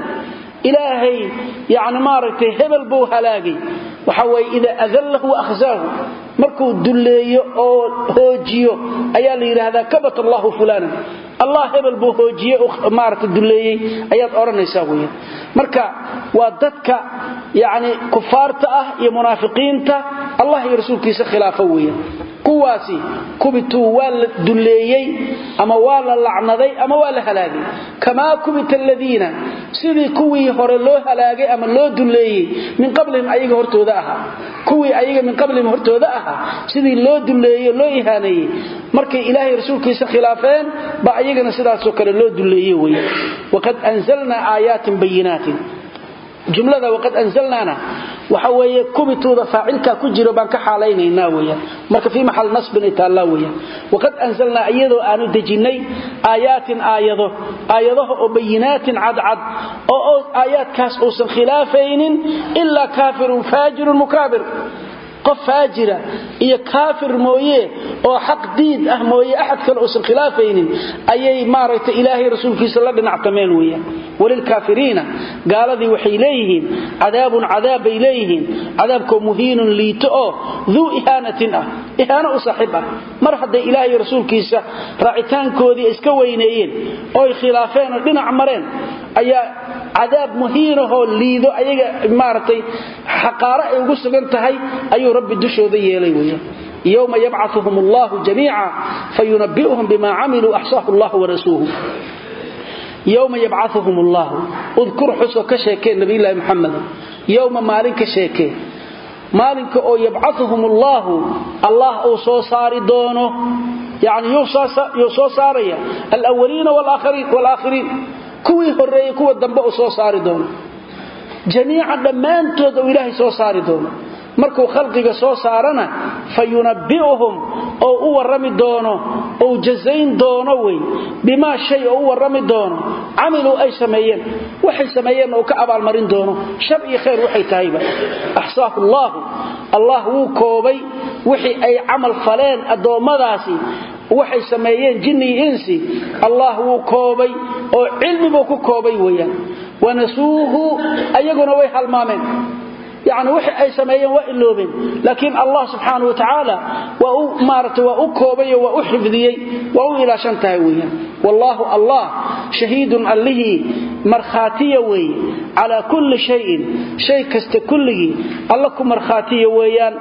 إلهي يعني مارته هبل بو هلاقي وحوي إذا أذله وأخزاه مركو الدلي أو هوجيو أيال هذا كبت الله فلانا الله هبل بو هوجيو مارت الدلي أيال أوران يساوي مركا وددك يعني كفارته يا منافقينته الله يرسولك خلافويا kuwaasi kubitu wal duleeyay ama wala lacnaday ama wala halaagay kama kubita alladina sidii kuwii hore loo halaagay ama loo duleeyay min qablihim ayaga hortooda aha kuwii ayaga min qablihim hortooda aha sidii loo duleeyay loo ihaanayay markay ilaahay rasuulkiisa khilaafeen ba ayagana sidaas oo kale loo duleeyay way waqad anzalna ayatin bayinatin jumlada waqad anzalnana waxa weeye kubitooda faacilka ku jiro baan ka xaaleynayna weeyaa marka fi mahal nasbin taala weeyaa waqad anzalna ayado aanu dejinay ayatin ayado ayadaha oo bayinatin cadcad oo ayadkaas oo san khilaafaynin illa kafirun fajirun mukabir qof faajira iyo kaafir mooye oo xaq diid ah mooye ahad kale oo khilaafaynin ayay maaragtay ilaahay rasuulkiisa la dhinactameen weeyaan walil kaafiriina gaaladii waxay leeyihiin cadaabun cadaab ay leeyihiin cadaabka muhiinun liito oo duu ihaanatin ah ihaana u saaxiib ah mar haday ilaahay rasuulkiisa raacitaankoodii iska weyneeyeen oo khilaafeen oo dhinac mareen ayaa cadaab muhiin oo liido ayaga maaragtay xaqaara ay ugu sugan tahay ayuu rabbi dushooda yeelay weeyaan yawma yab'athuhum Allahu jamii'a fayunabbi'uhum bima 'amilu ahsahu Allahu wa rasuluhu yawma yab'athuhum Allahu udhkur husu ka sheekay nabi ilaahi Muhammad yawma maalinka sheekay maalinka oo yab'athuhum Allahu Allah oo soo saari doono yaani yuu soo saaraya al-awwalina wal-akhirin wal-akhirin kuwii horeeyay kuwa dambe oo soo saari doono jamiica dhamaantood oo ilaahay soo saari doono markuu khalqiga soo saarana fayunabbi'uhum oo u warami doono oo jazayn doono way bima shay oo u warami doono amilu ay sameeyeen waxay sameeyeen oo ka abaal marin doono shar iyo khayr waxay tahayba ahsaahu Allah Allah wuu koobay wixii ay amal faleen adoomadaasi waxay sameeyeen jinni insi Allah wuu koobay oo cilmigu ku koobay weeyaan wanasuuhu ayaguna way halmaameen يعني وحي أي سمايين وإلوبين لكن الله سبحانه وتعالى ومارت وأكوبي وأحفظي وأو إلى شنتهويا والله الله شهيد الله مرخاتي وي على كل شيء شيء كست كله الله مرخاتي ويان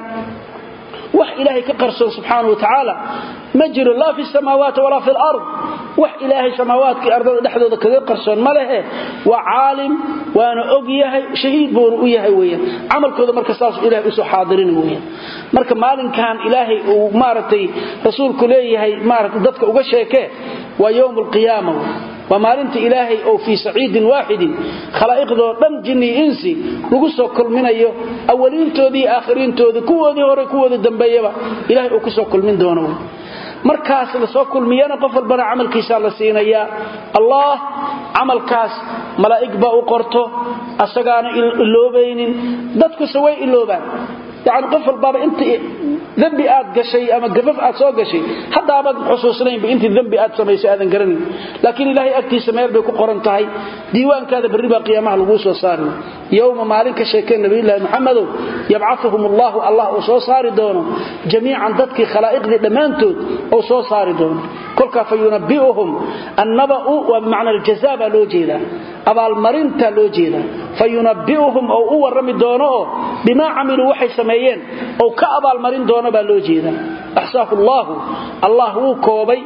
وح إلهي كقرصه سبحانه وتعالى مجر الله في السماوات ولا في الأرض وح إلهي سماوات كأرض دحدود كذا قرصون ما له وعالم وأنا أجيه شهيد بور وياه وياه عمل كذا مركز صاص إلهي أسو حاضرين وياه مركز مالن كان إلهي ومارتي رسول كليه مارت ضدك وجشك ويوم القيامة ومالنت إلهي أو في سعيد واحد خلائق ذو دم جني إنسي وقصوا كل من أيه أولين تودي آخرين تودي كوا ذي هوري كوا ذي دنبيبا إلهي وقصوا كل من دونه markaas la soo kulmiyana qof walba amalkiisa la siinaya Allah amalkaas malaa'ig ba u qorto asagaana iloobaynin dadku saway iloobaan يعني qof walba inta dambi aad gashay ama gafaf aad soo gashay hadda aad xusuusnayn bi inta dambi aad samaysay aadan garanin laakiin ilaahay agtiisa meel bay ku qoran tahay diiwaankaada bariba qiyaamaha lagu soo saaro yawma maalinka sheekay nabi ilaahi maxamed yab'athuhum allah allah oo soo saari doono jamiican dadkii khalaa'iqdi dhamaantood oo soo saari doono kulka fayunabbi'uhum annaba'u wa ma'na al-jazaa loo jeeda abaal marinta loo jeeda fayunabbi'uhum oo u warami doono bima amilu waxay sameeyeen oo ka abaal marin doono ba loo jeeda ahsaahu allah allah wuu koobay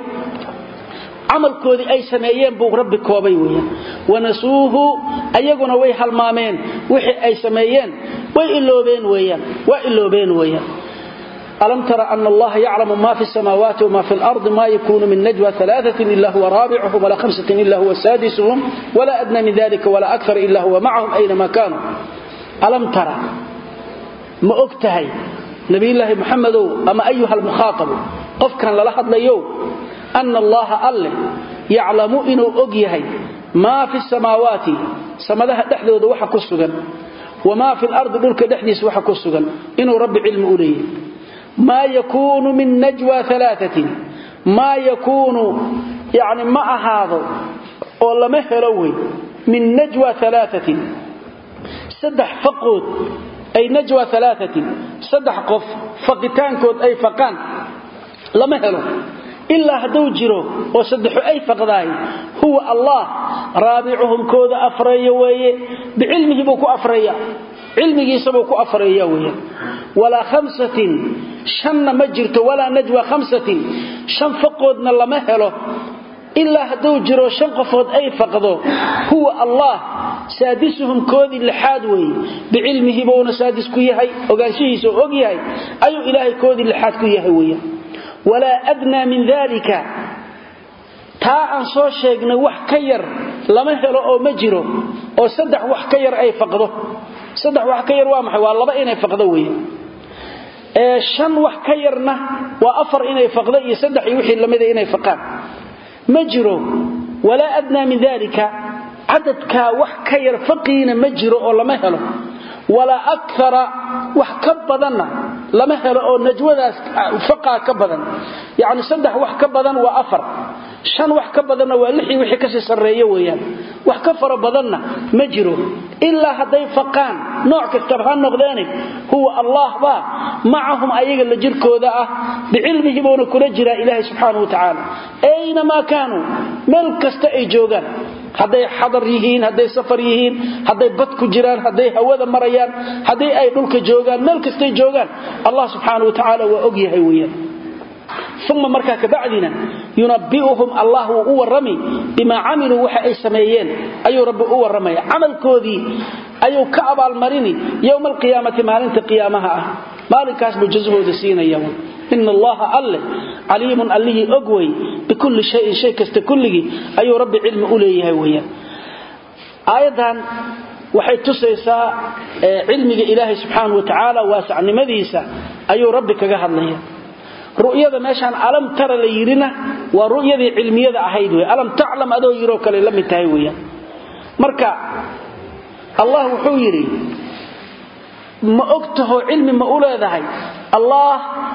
amalkoodi ay sameeyeen buu rabbi koobay weeyaan wanasuuhu ayaguna way halmaameen wixii ay sameeyeen way iloobeen weeyaan way iloobeen weeyaan ألم ترى أن الله يعلم ما في السماوات وما في الأرض ما يكون من نجوى ثلاثة إلا هو رابعهم ولا خمسة إلا هو سادسهم ولا أدنى من ذلك ولا أكثر إلا هو معهم أينما كانوا ألم ترى ما أكتهي نبي الله محمد أما أيها المخاطب قف كان للحظ ليوم أن الله أله يعلم إنه أجيهي ما في السماوات سمدها تحدث وحا كسوغا وما في الأرض دولك تحدث وحا كسوغا إنه رب علم أوليه ما يكون من نجوى ثلاثة ما يكون يعني مع هذا ولا مهلوي من نجوى ثلاثة سدح فقود أي نجوى ثلاثة سدح قف فقتان كود أي فقان لا مهلو إلا هدو جرو وسدحوا أي فقداي هو الله رابعهم كود أفريا ويه بعلمه بوكو أفريا علمه سبوكو أفريا ويه ولا خمسة شن مجرت ولا نجوى خمسة شن فقودنا لما هلو إلا هدو جرو شن قفود أي فقدو هو الله سادسهم كود اللحادوي بعلمه بونا سادس كيهي وقانشيه سو أقيهي أيو إلهي كود اللحاد كيهي ولا أدنى من ذلك تا أنصو شيقنا وح كير لما هلو أو مجرو أو صدح وح كير أي فقدو صدح وح كير وامحي والله بأين أي فقدوه shan wax ka yarna waa afar inay faqdo iyo saddex iyo wixii lamida inay faqaan ma jiro wala adna min dalika adadka wax ka yar faqiina ma jiro oo lama helo wala akthara wax ka badanna lama helo oo najwadaas faqa ka badan yaani saddex wax ka badan waa afar shan wax ka badanna waa lix wixii ka sii sareeyo weeyaan wax ka fara badanna ma jiro illa haday faqaan nooc kasta ha noqdeen huwa allah ba maahum ayaga la jirkooda ah biilmihi boona kula jira ilaahi subhanahu wa ta'ala ayna ma kaanu meel kasta ay joogan haday xadar yihiin haday safar yihiin haday bad ku jiraan haday hawada marayaan haday ay dhulka joogan meel kasta ay joogan allah subhanahu wa ta'ala waa og yahay weeyaan ثم marka ka bacdina yunabbiuhum allah wa warami bima amilu waxa ay sameeyeen ayu rabbi u waramaya amalkoodii ayu ka abaal marini yawmal qiyaamati maalinta qiyaamaha ah maalinkaas buu jazooda siinaya inna allaha alla alimun allihi ogway bikulli shay shay kasta kulligi ayu rabbi ilmi u leeyahay weeyaan aayadan waxay tusaysaa ilmiga ilaahay subhanahu wa ta'ala waasacnimadiisa ayu rabbi kaga hadlaya ru'yada meeshan alam tara la yirina waa ru'yadii cilmiyada ahayd way alam ta'lam adoo yiro kale la mid tahay weeyaan marka allah wuxuu yiri ma ogtaho cilmi ma u leedahay allah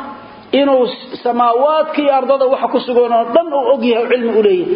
inuu samaawaadka iyo ardada waxa ku sugan oo dhan uu og yahay cilmi u leeyahay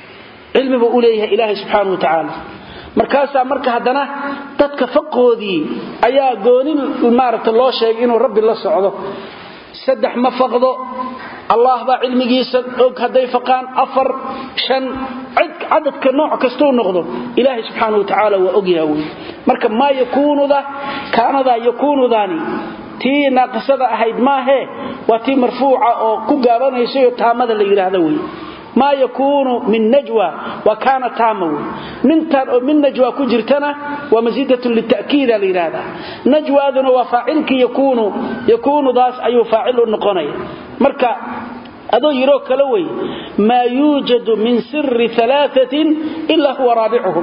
cilmi buu u leeyahay ilaahay subhanahu wa ta'ala markaasa marka hadana dadka faqoodii ayaa goonin maarta loo sheegay inuu rabbi la socdo saddex ma faqdo allah ba cilmigiisa og haday faqaan afar shan cadadka nooc kasto noqdo ilaahi subhanahu wa ta'ala waa og yahay marka ma yakunuda kaanada yakunudani tii naqsada ahayd ma he waa tii marfuuca oo ku gaabanayso taamada la yiraahdo way ما يكون من نجوى وكان تامو من تر من نجوى كجرتنا ومزيدة للتأكيد لهذا نجوى ذن وفاعلك يكون يكون ذاس أي فاعل النقنية مركا أدو يروك كلوي ما يوجد من سر ثلاثة إلا هو رابعهم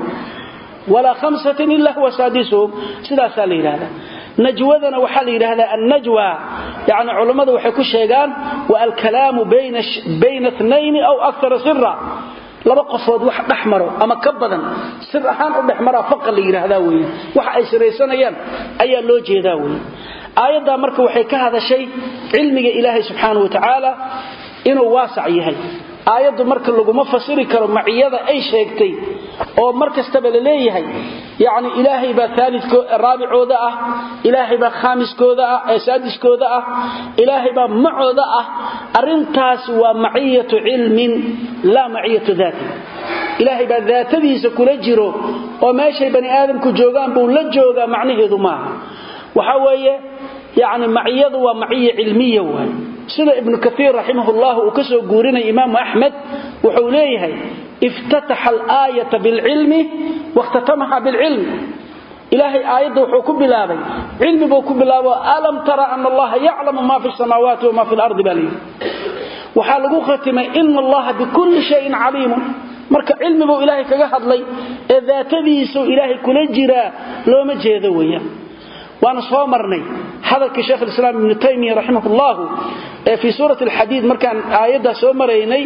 ولا خمسة إلا هو سادسهم سداسا لهذا نجوذنا وحال هذا النجوى يعني علماء waxay ku sheegan waa al-kalaam bayna bayna اثنين أو أكثر سرا laba qofood wax dhaxmaro ama ka badan sir ahaan u dhaxmara faqal la yiraahdaa weeyaan waxa ay siraysanayaan ayaa loo jeedaa weeyaan aayada marka waxay ka hadashay cilmiga ilaahay subhanahu wa ta'ala inuu waasac yahay aayadu marka lagu ma fasiri karo maciyada ay sheegtay oo markastaba la leeyahay yaani ilaahay ba thalithko raabicooda ah ilaahay ba khamiskooda ah ee saadiskooda ah ilaahay ba macooda ah arintaas waa maciyatu ilmin la maciyatu dhati ilaahay ba dhaatadiisa kula jiro oo meeshay bani aadamku joogan buu la jooga macnaheedu ma waxa weeye yaani maciyadu waa maciye ilmiye waa sida ibn kathir rahimahullah uu ka soo guurinay imaam ahmed wuxuu leeyahay iftataha al-ayata bil ilmi waqtatamaha bil ilm ilahi ayadu wuxuu ku bilaabay ilmi buu ku bilaabo alam tara anna allah ya'lamu ma fi samawati wa ma fi al-ardi bali waxa lagu khatimay inna allah bi kulli shay'in alim marka ilmi buu ilahi kaga hadlay ee daatadiisu ilahi kula jira looma jeedo weeyaan وانا soo marnay hadalka sheekh islaam ibn taymiyyah rahimahullah في سورة الحديد مركان آيات سو مريني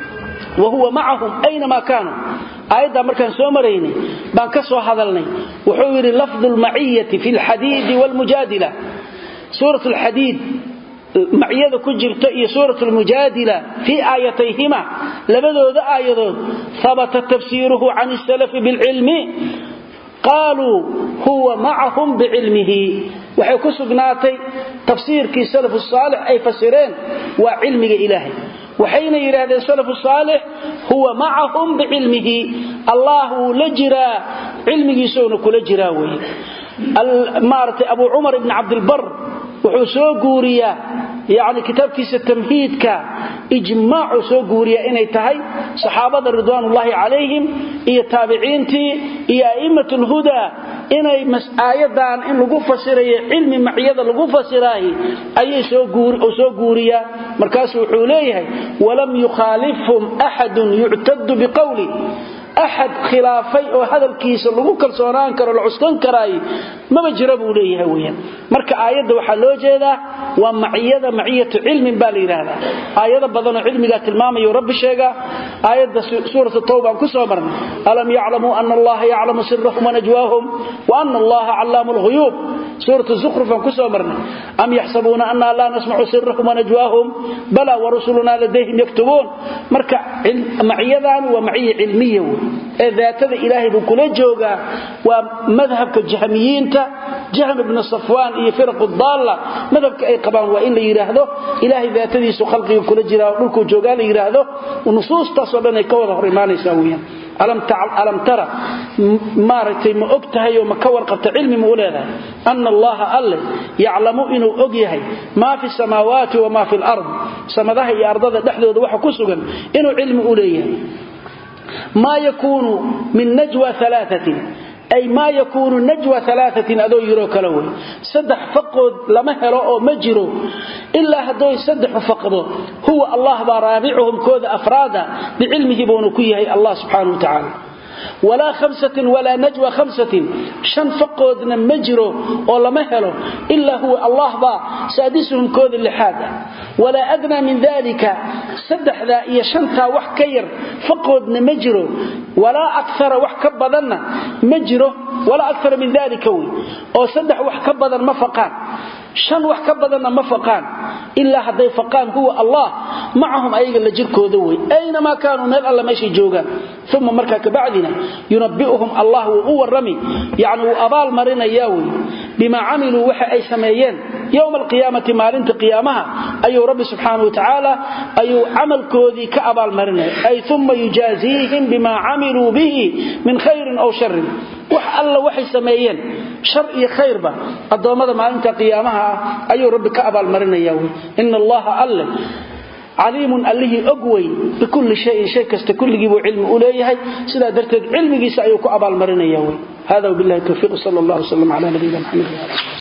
وهو معهم أينما كانوا آيات مركان سو مريني بان كسو هذلني وحور لفظ المعية في الحديد والمجادلة سورة الحديد معية كجرت هي سورة المجادلة في آياتيهما لبدو ذا آيات ثبت تفسيره عن السلف بالعلم قالوا هو معهم بعلمه waxay ku sugnaatay tafsiirkii salaf salih ay fasireen waa cilmiga ilaahay waxayna yiraahdeen salaf salih huwa ma'ahum bi'ilmihi Allahu la jira cilmigiisuna kula jira way al-marti Abu Umar ibn Abd al-Barr wuxuu soo guuriyaa yaani kitabkiisa tamhiidka ijmaacu soo guuriya inay tahay saxaabada ridwaanullaahi calayhim iyo taabiciintii iyo a'immatul huda inay mas'aayadan in lagu fasirayo cilmi maciyada lagu fasiraay ayay soo guur oo soo guuriya markaas wuxuu leeyahay walam yukhalifhum ahad yu'tad biqawli أحد خلافي أو هذا الكيس اللي ممكن صوران كرو العسكن كراي ما بجربوا ليه ويا مرك آيات وحلو جدا ومعية معية علم بالي هذا آيات بدن علم قات المام يرب الشيء آيات سورة التوبة كسرنا ألم يعلموا أن الله يعلم سرهم ونجواهم وأن الله علام الغيوب سورة الزخرف كسو مرنا أم يحسبون أننا لا نسمع سرهم ونجواهم بلى ورسلنا لديهم يكتبون مركع معيذان ومعية علمية ذات إلهي بكل جوغا ومذهب كالجهميين جهم بن صفوان إيه فرق الضالة مذهب كأي قبان وإن يراهدو إلهي ذات ذي سخلقه كل جرا ولكو جوغا يراهدو ونصوص تصبنا يكوضه رمان يساويا ألم, ألم ترى مارتي ما أكتها يوم كور قبت علمي مولادها أن الله أله يعلم إنه أقيهي ما في السماوات وما في الأرض سمدها يا أرضها دحدود وحكسوغا إنه علم أوليه ما يكون من نجوى ثلاثة أي ما يكون نجوى ثلاثة أدو يرو كلوي سدح فقد لما هلو مجرو إلا هدو سدح فقده هو الله برابعهم كود أفرادا بعلمه بونكيه الله سبحانه وتعالى ولا خمسة ولا نجوى خمسة شن فقدنا مجرو ولا مهلو إلا هو الله با سادسهم كود اللحادة ولا أدنى من ذلك سدح ذا يشنتا وحكير فقدنا مجرو ولا أكثر وحكبضنا مجرو ولا أكثر من ذلك أو سدح وحكبضنا مفقان شن وحكبضنا مفقان إلا هذا فقان هو الله معهم أيها اللي جركوا ذوي أينما كانوا مال الله ماشي جوغا ثم مركا كبعدنا ينبئهم الله وهو الرمي يعني أبال مرنا ياوي بما عملوا وحي أي سميين يوم القيامة مالنت قيامها أي رب سبحانه وتعالى أي عمل كوذي كأبال مرنا أي ثم يجازيهم بما عملوا به من خير أو شر وح الله وحي سميين شر خير با الضوامة مالنت قيامها أي رب كأبال مرنا ياوي إن الله أله عليم الله أقوي بكل شيء شيء كست كل جيبه علم أوليه سلا درت علم جيس أيوك أبال مرنا ياوي هذا وبالله التوفيق صلى الله وسلم على نبينا محمد.